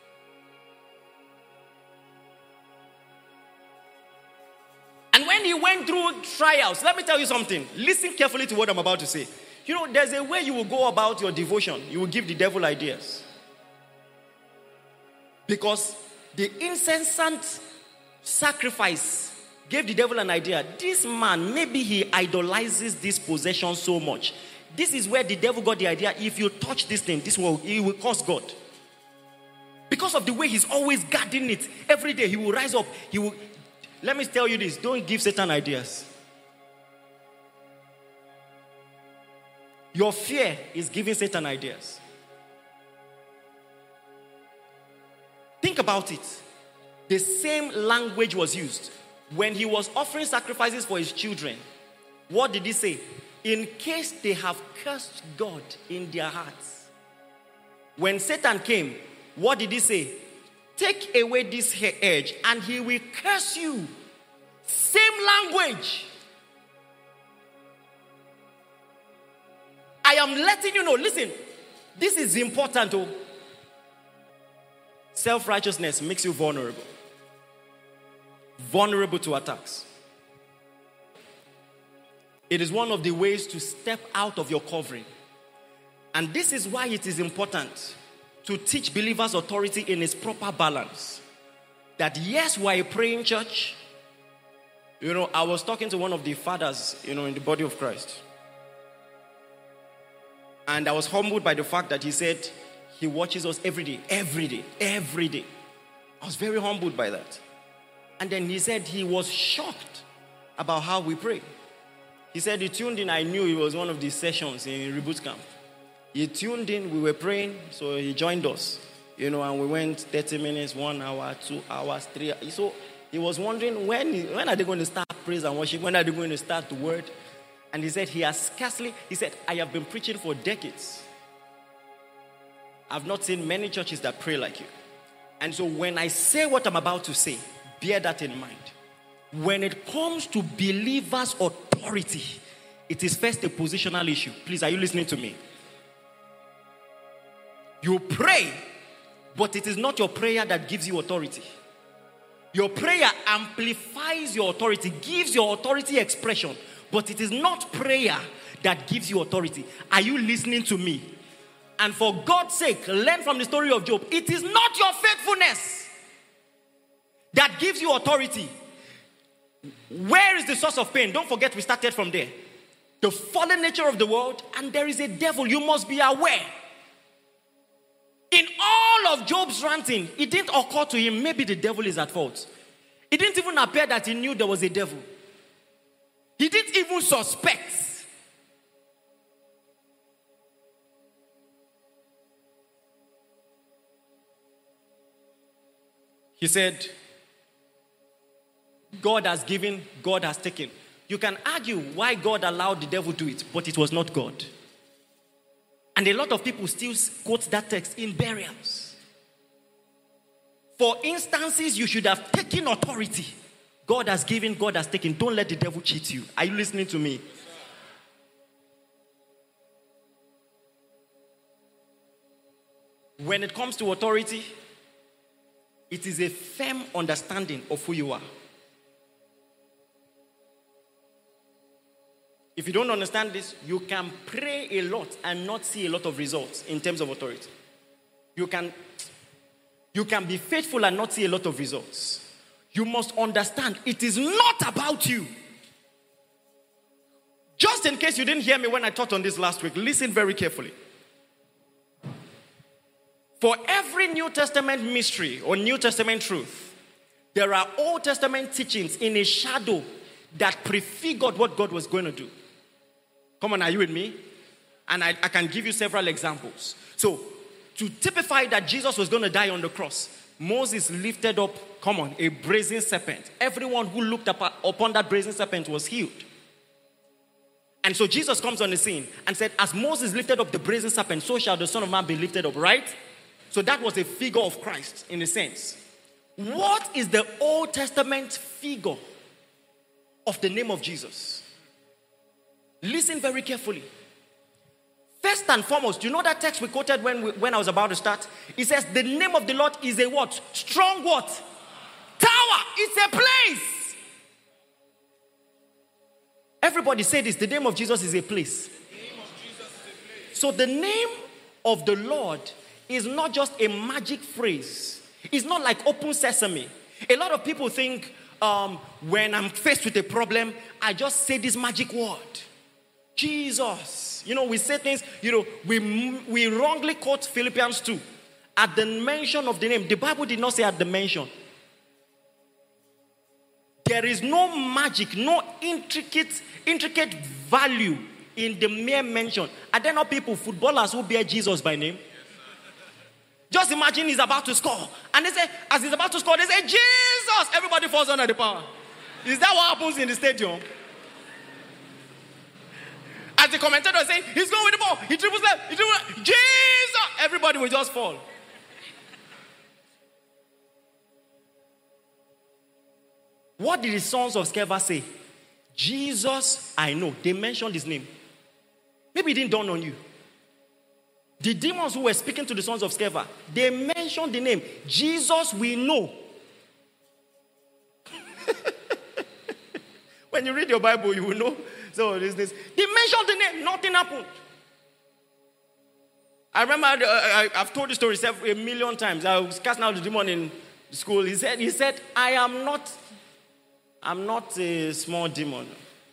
[SPEAKER 2] and when he went through trials, let me tell you something. Listen carefully to what I'm about to say. You know, there's a way you will go about your devotion. You will give the devil ideas. Because The incessant sacrifice gave the devil an idea. This man, maybe he idolizes this possession so much. This is where the devil got the idea. If you touch this thing, this will, it will curse God. Because of the way he's always guarding it. Every day he will rise up. He will. Let me tell you this. Don't give Satan ideas. Your fear is giving Satan ideas. Think about it. The same language was used. When he was offering sacrifices for his children, what did he say? In case they have cursed God in their hearts. When Satan came, what did he say? Take away this edge and he will curse you. Same language. I am letting you know, listen, this is important. Oh. Self-righteousness makes you vulnerable. Vulnerable to attacks. It is one of the ways to step out of your covering. And this is why it is important to teach believers authority in its proper balance. That yes, we're a praying church. You know, I was talking to one of the fathers, you know, in the body of Christ. And I was humbled by the fact that he said he watches us every day, every day, every day. I was very humbled by that. And then he said he was shocked about how we pray. He said he tuned in. I knew it was one of the sessions in Reboot Camp. He tuned in. We were praying. So he joined us. You know, and we went thirty minutes, one hour, two hours, three hours. So he was wondering, when, when are they going to start praise and worship? When are they going to start the word? And he said he has scarcely, he said, I have been preaching for decades. I've not seen many churches that pray like you. And so when I say what I'm about to say, bear that in mind. When it comes to believers' authority, it is first a positional issue. Please, are you listening to me? You pray, but it is not your prayer that gives you authority. Your prayer amplifies your authority, gives your authority expression, but it is not prayer that gives you authority. Are you listening to me? And for God's sake, learn from the story of Job. It is not your faithfulness that gives you authority. Where is the source of pain? Don't forget we started from there. The fallen nature of the world, and there is a devil. You must be aware. In all of Job's ranting, it didn't occur to him maybe the devil is at fault. It didn't even appear that he knew there was a devil. He didn't even suspect. He said, God has given, God has taken. You can argue why God allowed the devil to do it, but it was not God. And a lot of people still quote that text in burials. For instances, you should have taken authority. God has given, God has taken. Don't let the devil cheat you. Are you listening to me? When it comes to authority, it is a firm understanding of who you are. If you don't understand this, you can pray a lot and not see a lot of results in terms of authority. You can, you can be faithful and not see a lot of results. You must understand it is not about you. Just in case you didn't hear me when I taught on this last week, listen very carefully. For every New Testament mystery or New Testament truth, there are Old Testament teachings in a shadow that prefigured what God was going to do. Come on, are you with me? And I, I can give you several examples. So, to typify that Jesus was going to die on the cross, Moses lifted up, come on, a brazen serpent. Everyone who looked up, upon that brazen serpent was healed. And so Jesus comes on the scene and said, as Moses lifted up the brazen serpent, so shall the Son of Man be lifted up, right? So that was a figure of Christ in a sense. What is the Old Testament figure of the name of Jesus? Listen very carefully. First and foremost, you know that text we quoted when, we, when I was about to start? It says the name of the Lord is a what? Strong what? Tower. It's a place. Everybody say this. The name of Jesus is a place.
[SPEAKER 3] The name of Jesus is a place.
[SPEAKER 2] So the name of the Lord is not just a magic phrase It's not like open sesame. A lot of people think um, when I'm faced with a problem, I just say this magic word, Jesus. You know, we say things, you know, we, we wrongly quote Philippians two. At the mention of the name, the Bible did not say at the mention. There is no magic, no intricate, intricate value in the mere mention. Are there not people, footballers, who bear Jesus by name? Just imagine he's about to score. And they say, as he's about to score, they say, Jesus! Everybody falls under the power. Is that what happens in the stadium? As the commentator is saying, he's going with the ball. He dribbles left. He dribbles left. Jesus! Everybody will just fall. What did the sons of Sceva say? Jesus, I know. They mentioned his name. Maybe it didn't dawn on you. The demons who were speaking to the sons of Sceva, they mentioned the name. Jesus, we know. When you read your Bible, you will know. So there's this. They mentioned the name. Nothing happened. I remember, uh, I, I've told the story several, a million times. I was casting out the demon in school. He said, he said, I am not, I'm not a small demon.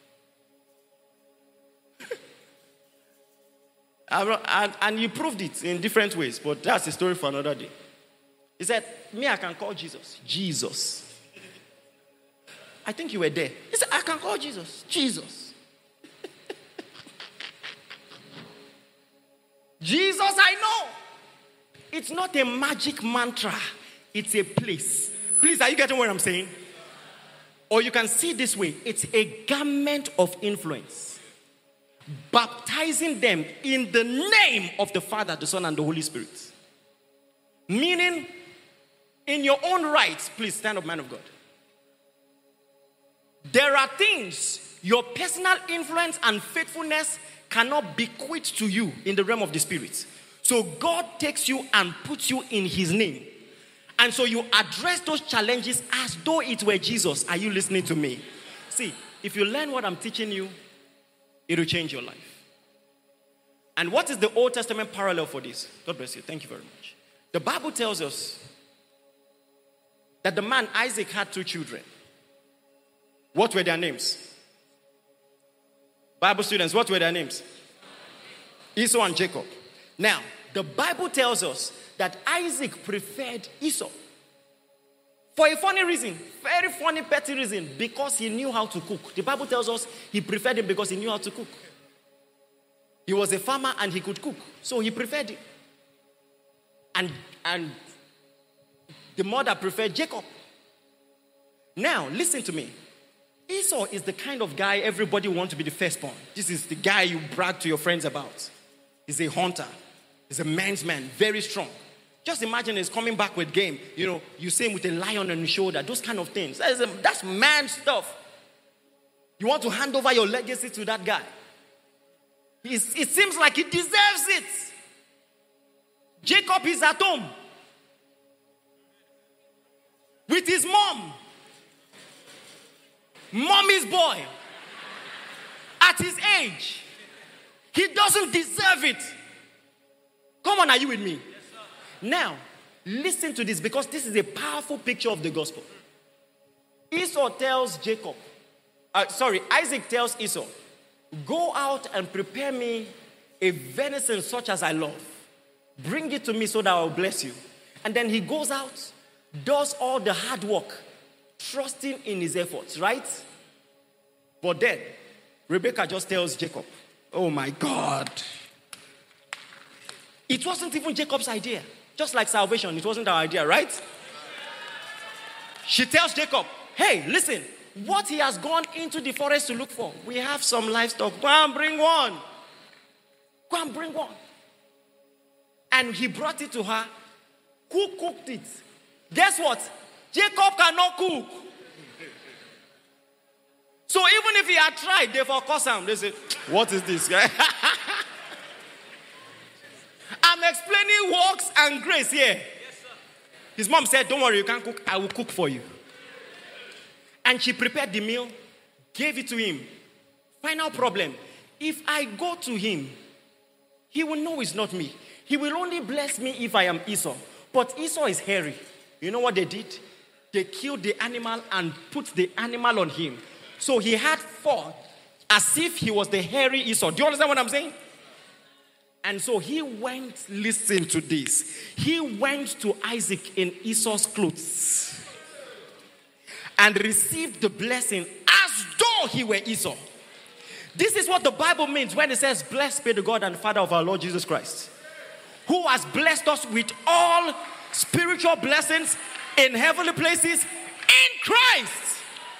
[SPEAKER 2] And, and he proved it in different ways, but that's a story for another day. He said, me, I can call Jesus. Jesus. I think you were there. He said, I can call Jesus. Jesus. Jesus, I know. It's not a magic mantra. It's a place. Please, are you getting what I'm saying? Or you can see it this way. It's a garment of influence. Baptizing them in the name of the Father, the Son, and the Holy Spirit. Meaning, in your own right, please stand up, man of God. There are things your personal influence and faithfulness cannot bequeath to you in the realm of the Spirit. So God takes you and puts you in his name. And so you address those challenges as though it were Jesus. Are you listening to me? See, if you learn what I'm teaching you, it will change your life. And what is the Old Testament parallel for this? God bless you. Thank you very much. The Bible tells us that the man Isaac had two children. What were their names? Bible students, what were their names? Esau and Jacob. Now, the Bible tells us that Isaac preferred Esau. For a funny reason, very funny, petty reason, because he knew how to cook. The Bible tells us he preferred him because he knew how to cook. He was a farmer and he could cook, so he preferred him. And, and the mother preferred Jacob. Now, listen to me. Esau is the kind of guy everybody wants to be the firstborn. This is the guy you brag to your friends about. He's a hunter. He's a man's man, very strong. Just imagine he's coming back with game. You know, you see him with a lion on his shoulder, those kind of things. That is a, that's man stuff. You want to hand over your legacy to that guy. He's, it seems like he deserves it. Jacob is at home with his mom. Mommy's boy. At his age. He doesn't deserve it. Come on, are you with me? Now, listen to this because this is a powerful picture of the gospel. Esau tells Jacob, uh, sorry, Isaac tells Esau, go out and prepare me a venison such as I love. Bring it to me so that I will bless you. And then he goes out, does all the hard work, trusting in his efforts, right? But then, Rebecca just tells Jacob, oh my God. It wasn't even Jacob's idea. Just like salvation, it wasn't our idea, right? She tells Jacob, hey, listen, what he has gone into the forest to look for, we have some livestock. Go and bring one. Go and bring one. And he brought it to her. Who cooked it? Guess what? Jacob cannot cook. So even if he had tried, they forecast him. They say, what is this guy? I'm explaining works and grace here. Yes, sir. His mom said, don't worry, you can't cook. I will cook for you. And she prepared the meal, gave it to him. Final problem. If I go to him, he will know it's not me. He will only bless me if I am Esau. But Esau is hairy. You know what they did? They killed the animal and put the animal on him. So he had four, as if he was the hairy Esau. Do you understand what I'm saying? And so he went, listen to this. He went to Isaac in Esau's clothes and received the blessing as though he were Esau. This is what the Bible means when it says, blessed be the God and Father of our Lord Jesus Christ, who has blessed us with all spiritual blessings in heavenly places in Christ.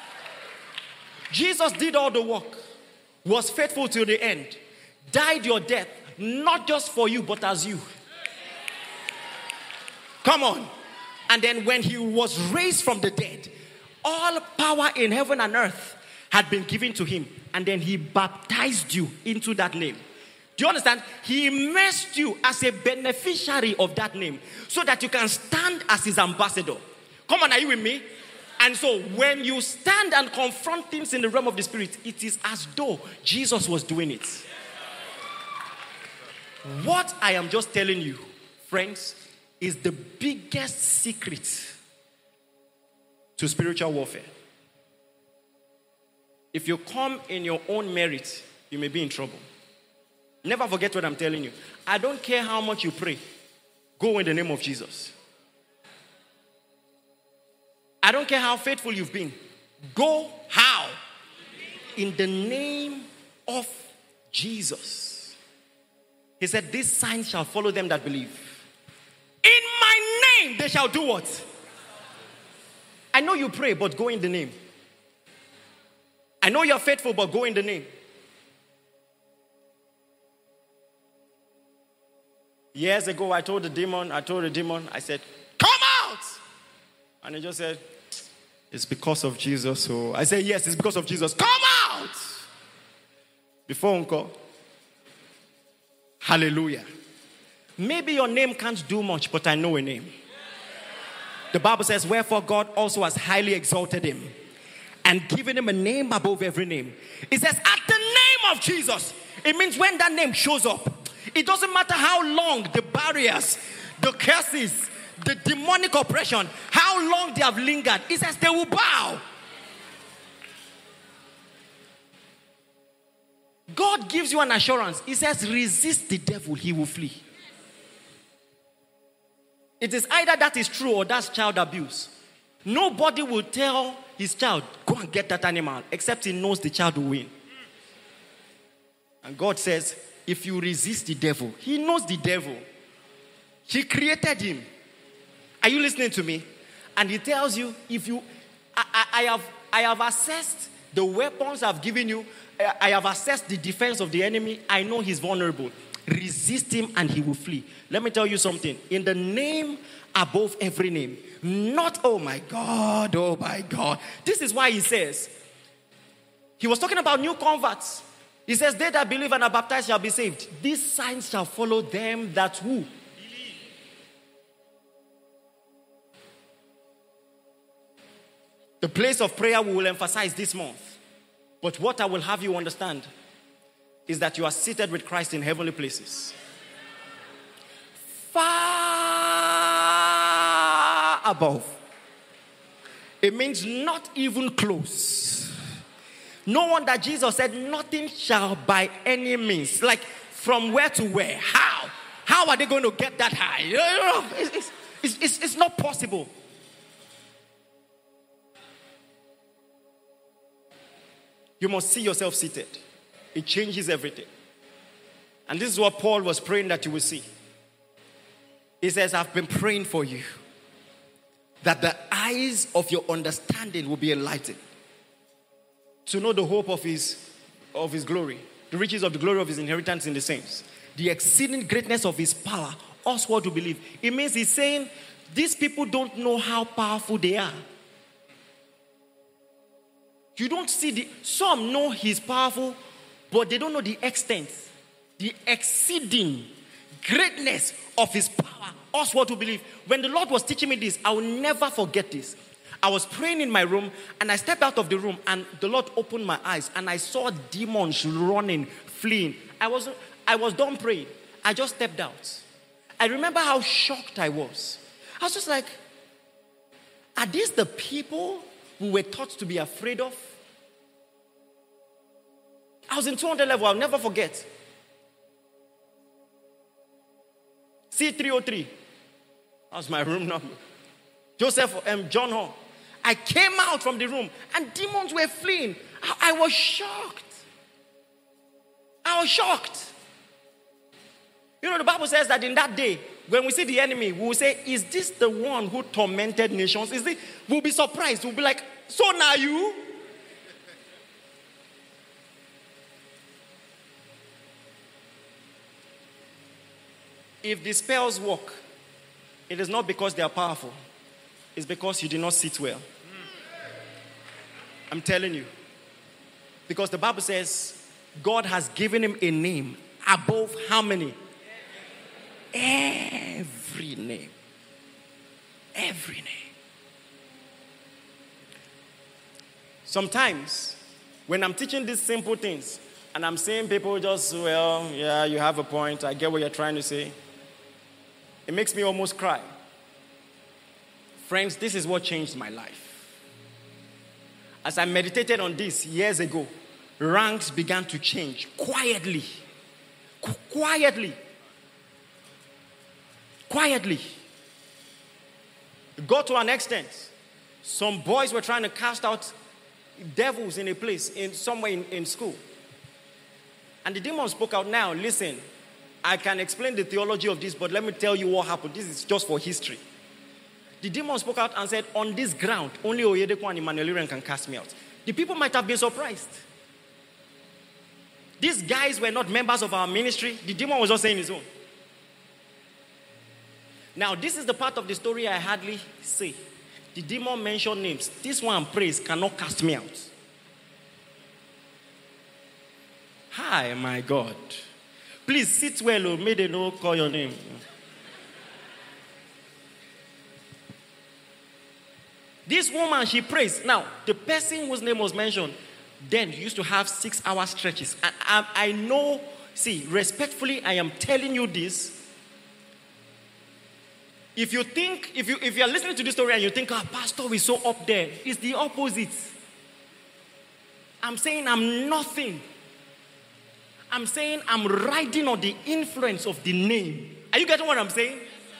[SPEAKER 2] Jesus did all the work, was faithful till the end, died your death, not just for you, but as you. Come on. And then when he was raised from the dead, all power in heaven and earth had been given to him. And then he baptized you into that name. Do you understand? He immersed you as a beneficiary of that name so that you can stand as his ambassador. Come on, are you with me? And so when you stand and confront things in the realm of the spirit, it is as though Jesus was doing it. What I am just telling you, friends, is the biggest secret to spiritual warfare. If you come in your own merit, you may be in trouble. Never forget what I'm telling you. I don't care how much you pray. Go in the name of Jesus. I don't care how faithful you've been. Go how? In the name of Jesus. He said, these signs shall follow them that believe. In my name they shall do what? I know you pray, but go in the name. I know you're faithful, but go in the name. Years ago, I told the demon, I told the demon, I said, come out! And he just said, it's because of Jesus. So I said, yes, it's because of Jesus. Come out! Before uncle. Hallelujah. Maybe your name can't do much, but I know a name. The Bible says, wherefore God also has highly exalted him and given him a name above every name. It says, at the name of Jesus. It means when that name shows up, it doesn't matter how long the barriers, the curses, the demonic oppression, how long they have lingered. It says they will bow. God gives you an assurance. He says, resist the devil, he will flee. It is either that is true or that's child abuse. Nobody will tell his child, go and get that animal, except he knows the child will win. And God says, if you resist the devil, he knows the devil. He created him. Are you listening to me? And he tells you, if you, I, I, I have, I have assessed the weapons I've given you. I have assessed the defense of the enemy. I know he's vulnerable. Resist him and he will flee. Let me tell you something. In the name above every name. Not, oh my God, oh my God. This is why he says, he was talking about new converts. He says, they that believe and are baptized shall be saved. These signs shall follow them that who? Believe. The place of prayer we will emphasize this month. But what I will have you understand is that you are seated with Christ in heavenly places. Far above. It means not even close. No wonder Jesus said, nothing shall by any means. Like, from where to where? How? How are they going to get that high? It's, it's, it's, it's not possible. You must see yourself seated. It changes everything. And this is what Paul was praying that you will see. He says, I've been praying for you, that the eyes of your understanding will be enlightened, to know the hope of his, of his glory, the riches of the glory of his inheritance in the saints, the exceeding greatness of his power, us what to believe. It means he's saying, these people don't know how powerful they are. You don't see the, some know he's powerful, but they don't know the extent, the exceeding greatness of his power, us what to believe. When the Lord was teaching me this, I will never forget this. I was praying in my room and I stepped out of the room and the Lord opened my eyes and I saw demons running, fleeing. I was, I was done praying. I just stepped out. I remember how shocked I was. I was just like, are these the people we were taught to be afraid of? I was in two hundred level, I'll never forget. C three oh three. That was my room number. Joseph, um, John Hall. I came out from the room and demons were fleeing. I, I was shocked. I was shocked. You know, the Bible says that in that day, when we see the enemy, we will say, is this the one who tormented nations? Is it? We'll be surprised. We'll be like, so now you? If the spells work, it is not because they are powerful. It's because you did not sit well. I'm telling you. Because the Bible says God has given him a name above how many? Every name. Every name. Sometimes, when I'm teaching these simple things, and I'm seeing people just, well, yeah, you have a point. I get what you're trying to say. It makes me almost cry. Friends, this is what changed my life. As I meditated on this years ago, ranks began to change quietly. Qu- quietly. Quietly. It got to an extent. Some boys were trying to cast out devils in a place, in somewhere in, in school. And the demon spoke out. Now, listen, I can explain the theology of this, but let me tell you what happened. This is just for history. The demon spoke out and said, on this ground, only Oyedepo and Emmanuel Iren can cast me out. The people might have been surprised. These guys were not members of our ministry. The demon was just saying his own. Now, this is the part of the story I hardly say. The demon mentioned names. This one, praise, cannot cast me out. Hi, my God. Please sit well, or may they know call your name. This woman, she prays. Now, the person whose name was mentioned then used to have six hour stretches. And I, I know, see, respectfully, I am telling you this. If you think, if you if you are listening to this story and you think, ah, pastor is so up there, it's the opposite. I'm saying I'm nothing. I'm saying I'm riding on the influence of the name. Are you getting what I'm saying?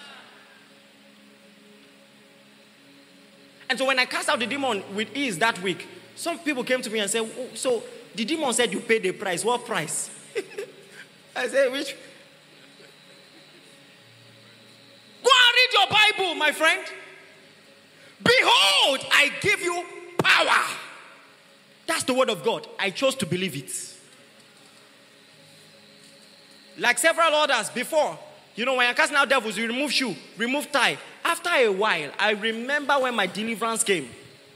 [SPEAKER 2] And so when I cast out the demon with ease that week, some people came to me and said, oh, so the demon said you paid the price. What price? I said, which? Go and read your Bible, my friend. Behold, I give you power. That's the word of God. I chose to believe it. Like several others before, you know, when you're casting out devils, you remove shoe, remove tie. After a while, I remember when my deliverance came.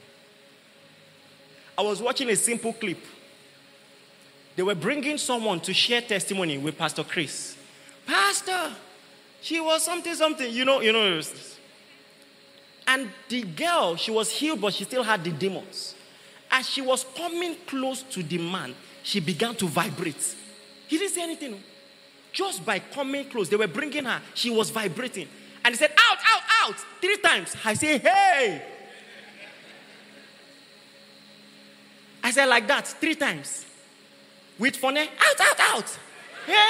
[SPEAKER 2] I was watching a simple clip. They were bringing someone to share testimony with Pastor Chris. Pastor, she was something, something, you know, you know. And the girl, she was healed, but she still had the demons. As she was coming close to the man, she began to vibrate. He didn't say anything. Just by coming close, they were bringing her. She was vibrating. And he said, out, out, out, three times. I say, hey. I said, like that, three times. With phone, out, out, out. Yeah.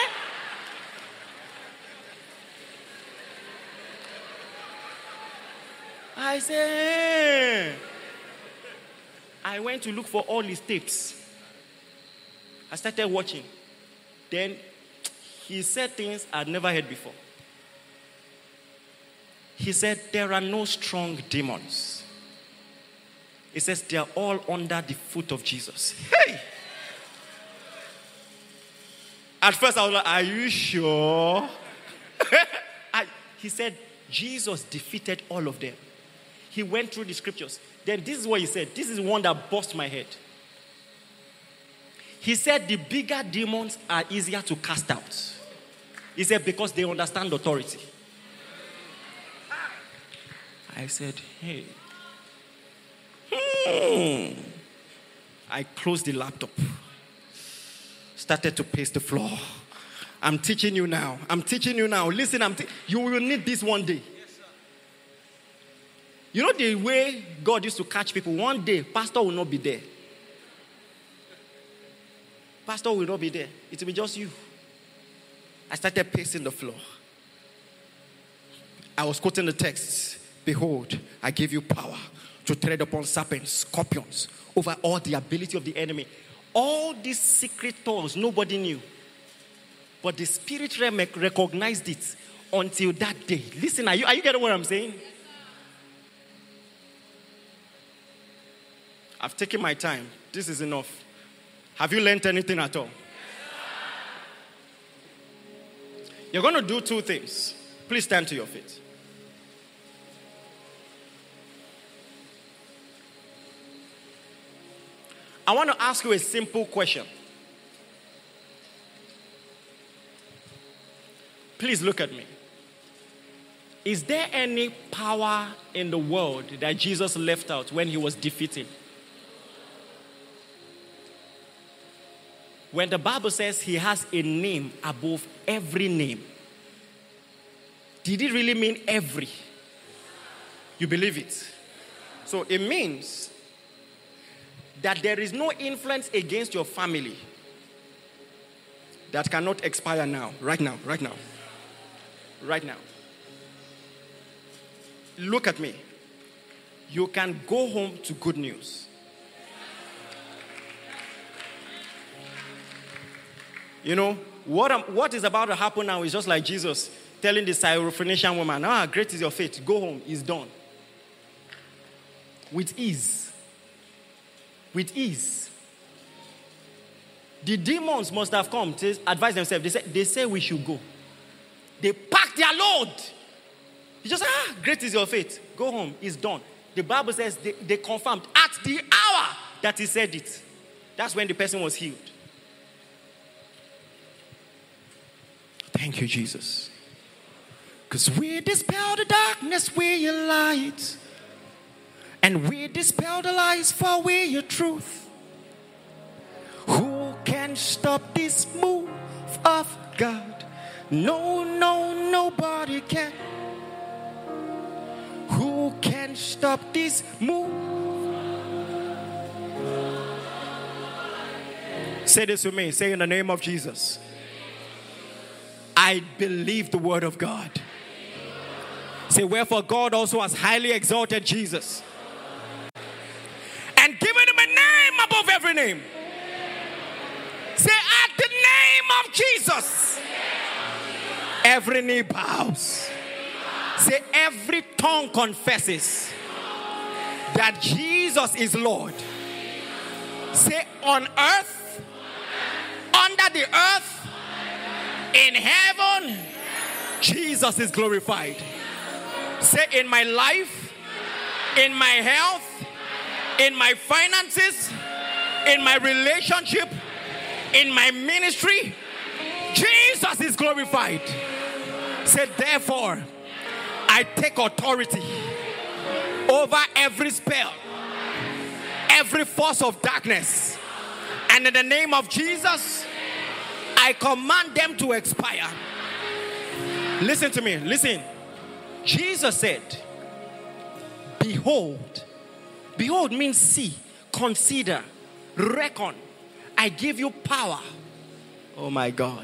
[SPEAKER 2] I said, hey. I went to look for all his tapes. I started watching. Then he said things I'd never heard before. He said, there are no strong demons. He says, they are all under the foot of Jesus. Hey! At first I was like, are you sure? I, he said, Jesus defeated all of them. He went through the scriptures. Then this is what he said. This is one that bust my head. He said the bigger demons are easier to cast out. He said because they understand authority. I said, hey. Hmm. I closed the laptop. Started to pace the floor. I'm teaching you now. I'm teaching you now. Listen, I'm te- you will need this one day. You know the way God used to catch people? One day, pastor will not be there. Pastor will not be there. It will be just you. I started pacing the floor. I was quoting the text. Behold, I give you power to tread upon serpents, scorpions, over all the ability of the enemy. All these secret thoughts nobody knew. But the spirit realm recognized it until that day. Listen, are you, are you getting what I'm saying? I've taken my time. This is enough. Have you learned anything at all? You're going to do two things. Please stand to your feet. I want to ask you a simple question. Please look at me. Is there any power in the world that Jesus left out when he was defeated? When the Bible says he has a name above every name, did it really mean every? You believe it? So it means that there is no influence against your family that cannot expire now, right now, right now, right now. Look at me. You can go home to good news. You know, what, I'm, what is about to happen now is just like Jesus telling the Syrophoenician woman, ah, great is your faith. Go home. It's done. With ease. With ease. The demons must have come to advise themselves. They say, they say we should go. They pack their load. You just say, ah, great is your faith. Go home. It's done. The Bible says they, they confirmed at the hour that he said it. That's when the person was healed. Thank you, Jesus. Because we dispel the darkness, we're your light. And we dispel the lies, for we're your truth. Who can stop this move of God? No, no, nobody can. Who can stop this move? Say this with me. Say in the name of Jesus. I believe the word of God. Say, wherefore God also has highly exalted Jesus and given him a name above every name. Say, at the name of Jesus, every knee bows. Say, every tongue confesses that Jesus is Lord. Say, on earth, under the earth, in heaven, Jesus is glorified. Say, in my life, in my health, in my finances, in my relationship, in my ministry, Jesus is glorified. Say, therefore, I take authority over every spell, every force of darkness. And in the name of Jesus, I command them to expire. Listen to me, listen. Jesus said, behold. Behold means see, consider, reckon. I give you power. Oh my God.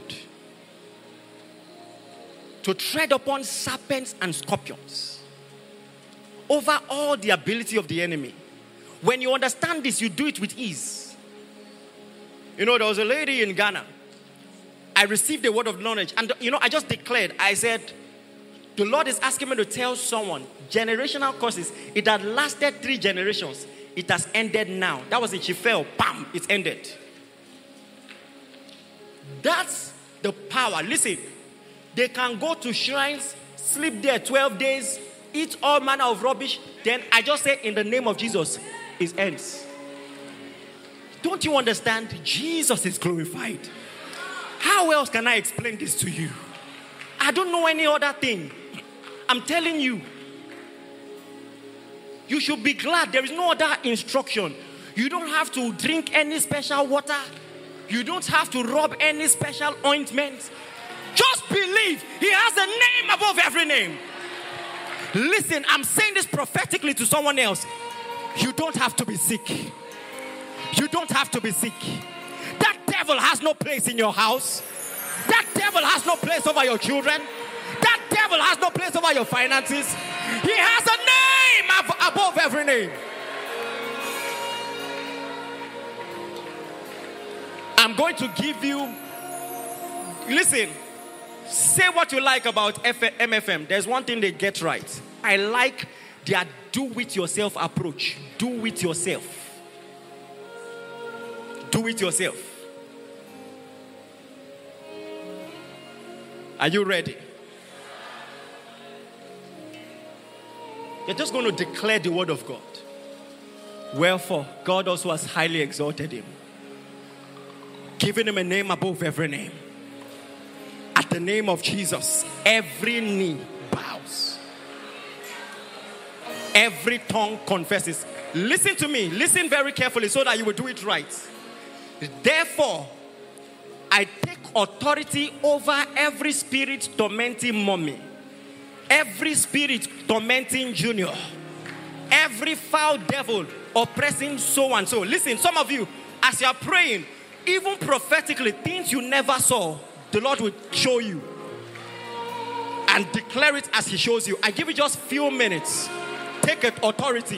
[SPEAKER 2] To tread upon serpents and scorpions. Over all the ability of the enemy. When you understand this, you do it with ease. You know, there was a lady in Ghana. I received a word of knowledge. And, you know, I just declared, I said, the Lord is asking me to tell someone, generational curses, it had lasted three generations. It has ended now. That was it. She fell. Bam. It's ended. That's the power. Listen, they can go to shrines, sleep there twelve days, eat all manner of rubbish. Then I just say, in the name of Jesus, it ends. Don't you understand? Jesus is glorified. How else can I explain this to you? I don't know any other thing. I'm telling you. You should be glad there is no other instruction. You don't have to drink any special water. You don't have to rub any special ointment. Just believe he has a name above every name. Listen, I'm saying this prophetically to someone else. You don't have to be sick. You don't have to be sick. That devil has no place in your house. That devil has no place over your children. That devil has no place over your finances. He has a name ab- above every name. I'm going to give you, listen, say what you like about F- M F M. There's one thing they get right. I like their do-it-yourself approach. Do it yourself. Do it yourself. Are you ready? You're just going to declare the word of God. Wherefore, God also has highly exalted him, giving him a name above every name. At the name of Jesus, every knee bows. Every tongue confesses. Listen to me. Listen very carefully so that you will do it right. Therefore, I take authority over every spirit tormenting mommy, every spirit tormenting junior, every foul devil oppressing so and so. Listen, some of you, as you are praying, even prophetically, things you never saw, the Lord will show you and declare it as he shows you. I give you just few minutes. Take it, authority.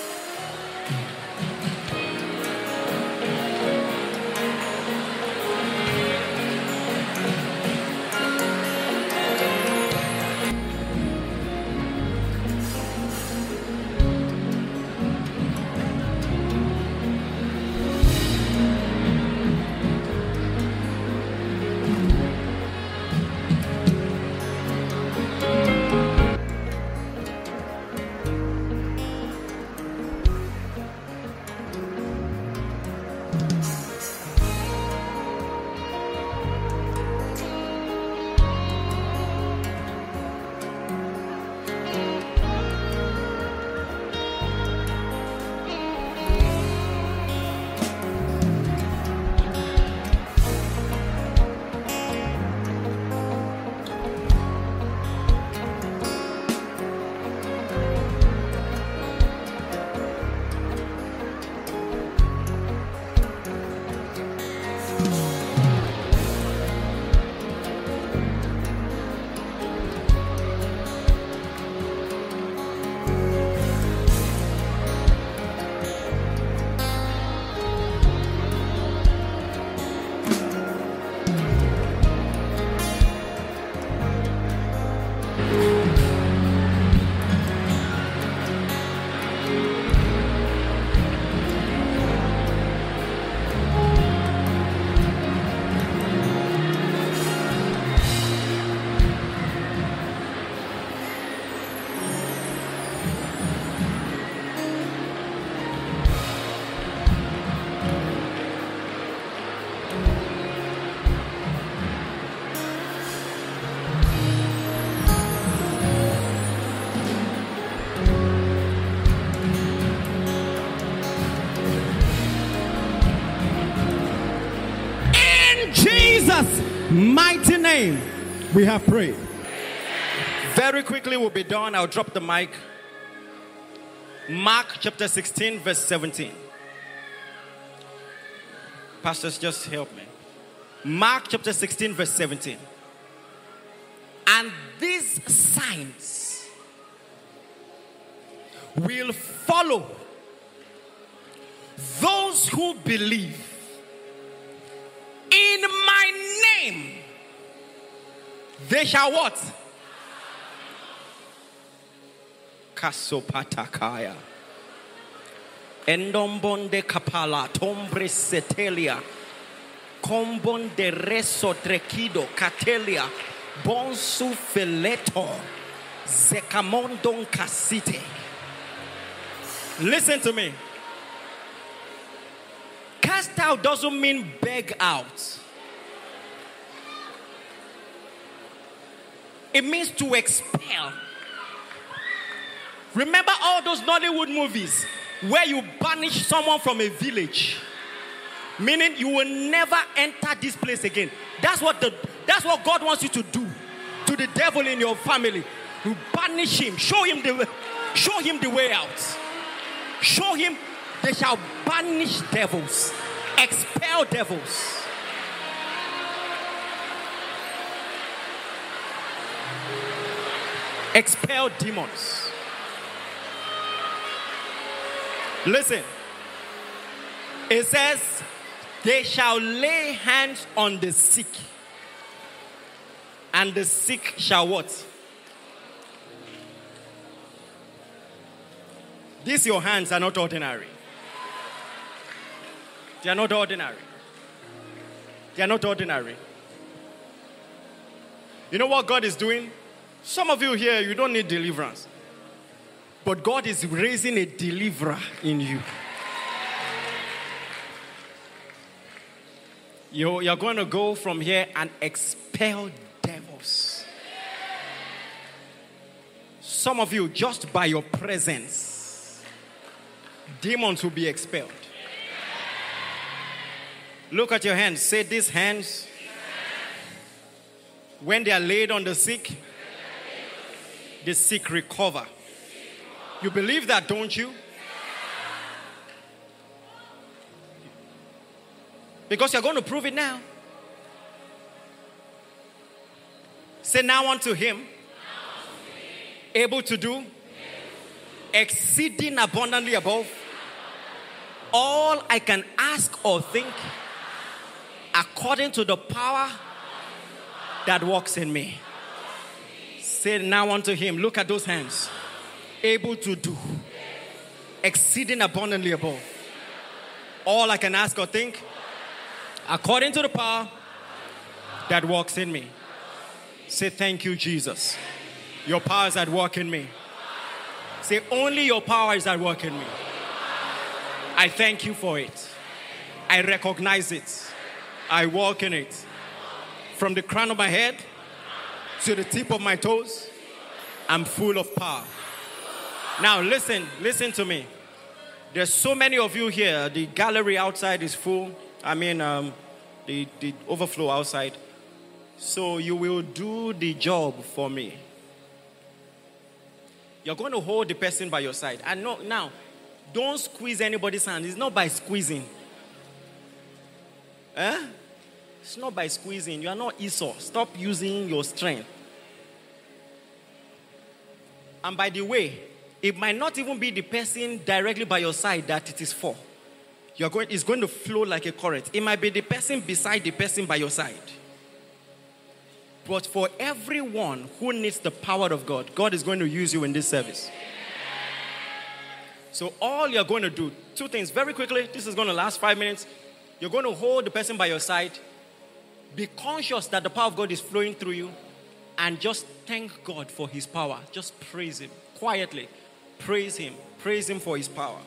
[SPEAKER 2] Mighty name we have prayed. Very quickly we'll be done. I'll drop the mic. Mark chapter sixteen verse seventeen. Pastors, just help me. Mark chapter sixteen verse seventeen. And these signs will follow those who believe. In my name, they shall what? Kasopatakaya. Endombonde kapala, tombre setelia. Combonde reso trekido, catelia. Bonsu feleto. Zekamondon kasite. Listen to me. Cast out doesn't mean beg out. It means to expel. Remember all those Nollywood movies where you banish someone from a village, meaning you will never enter this place again. That's what the that's what God wants you to do to the devil in your family. Banish him. Show him the way. Show him the way out. Show him they shall banish devils. Expel devils. Expel demons. Listen. It says, they shall lay hands on the sick, and the sick shall what? These your hands are not ordinary. They are not ordinary. They are not ordinary. You know what God is doing? Some of you here, you don't need deliverance. But God is raising a deliverer in you. You, you're going to go from here and expel devils. Some of you, just by your presence, demons will be expelled. Look at your hands. Say, these hands, when they are laid on the sick, the sick recover. You believe that, don't you? Because you're going to prove it now. Say, now unto him, able to do exceeding abundantly above all I can ask or think, according to the power that works in me. Say now unto him, look at those hands, able to do exceeding abundantly above all I can ask or think, according to the power that works in me. Say, thank you, Jesus. Your power is at work in me. Say, only your power is at work in me. I thank you for it. I recognize it. I walk in it. From the crown of my head to the tip of my toes, I'm full of power. Now listen, listen to me. There's so many of you here. The gallery outside is full. I mean, um, the, the overflow outside. So you will do the job for me. You're going to hold the person by your side. And no, now, don't squeeze anybody's hand. It's not by squeezing. Eh? It's not by squeezing. You are not Esau. Stop using your strength. And by the way, it might not even be the person directly by your side that it is for. You're going, it's going to flow like a current. It might be the person beside the person by your side. But for everyone who needs the power of God, God is going to use you in this service. So all you're going to do, two things very quickly. This is going to last five minutes. You're going to hold the person by your side. Be conscious that the power of God is flowing through you. And just thank God for his power. Just praise him quietly. Praise him. Praise him for his power.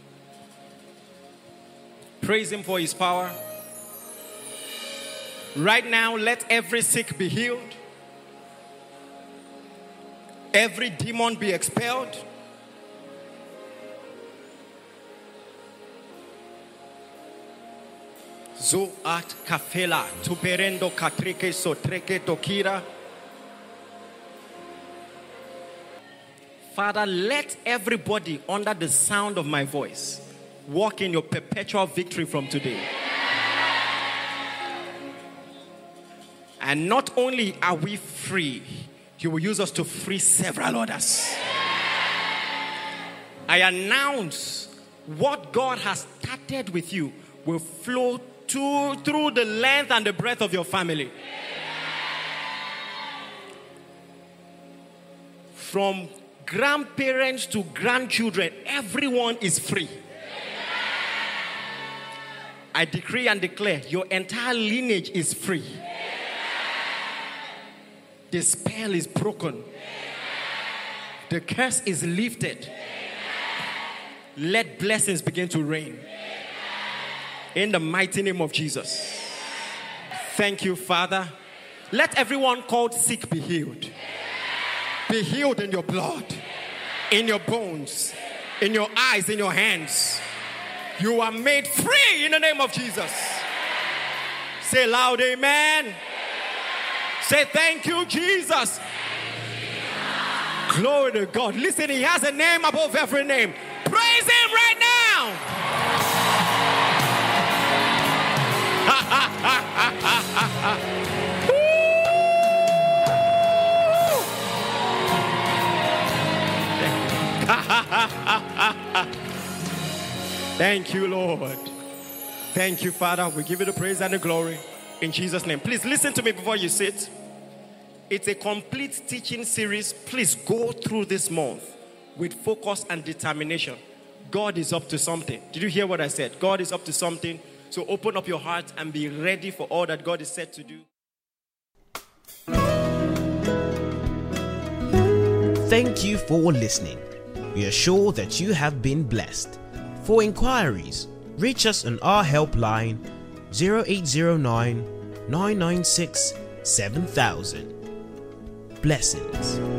[SPEAKER 2] Praise him for his power. Right now, let every sick be healed. Every demon be expelled. Zoat kafela tuperendo katrike sotreke tokira. Father, let everybody under the sound of my voice walk in your perpetual victory from today. And not only are we free, you will use us to free several others. I announce what God has started with you will flow to, through the length and the breadth of your family. From grandparents to grandchildren, everyone is free. I decree and declare your entire lineage is free. The spell is broken. The curse is lifted. Let blessings begin to rain. In the mighty name of Jesus. Thank you, Father. Let everyone called sick be healed. Be healed in your blood, in your bones, in your eyes, in your hands. You are made free in the name of Jesus. Say loud, amen. Say thank you, Jesus. Glory to God. Listen, he has a name above every name. Praise him right now. Thank you, Lord. Thank you, Father. We give you the praise and the glory in Jesus' name. Please listen to me before you sit. It's a complete teaching series. Please go through this month with focus and determination. God is up to something. Did you hear what I said? God is up to something. So open up your heart and be ready for all that God is set to do.
[SPEAKER 1] Thank you for listening. We are sure that you have been blessed. For inquiries, reach us on our helpline zero eight zero nine, nine nine six, seven thousand. Blessings.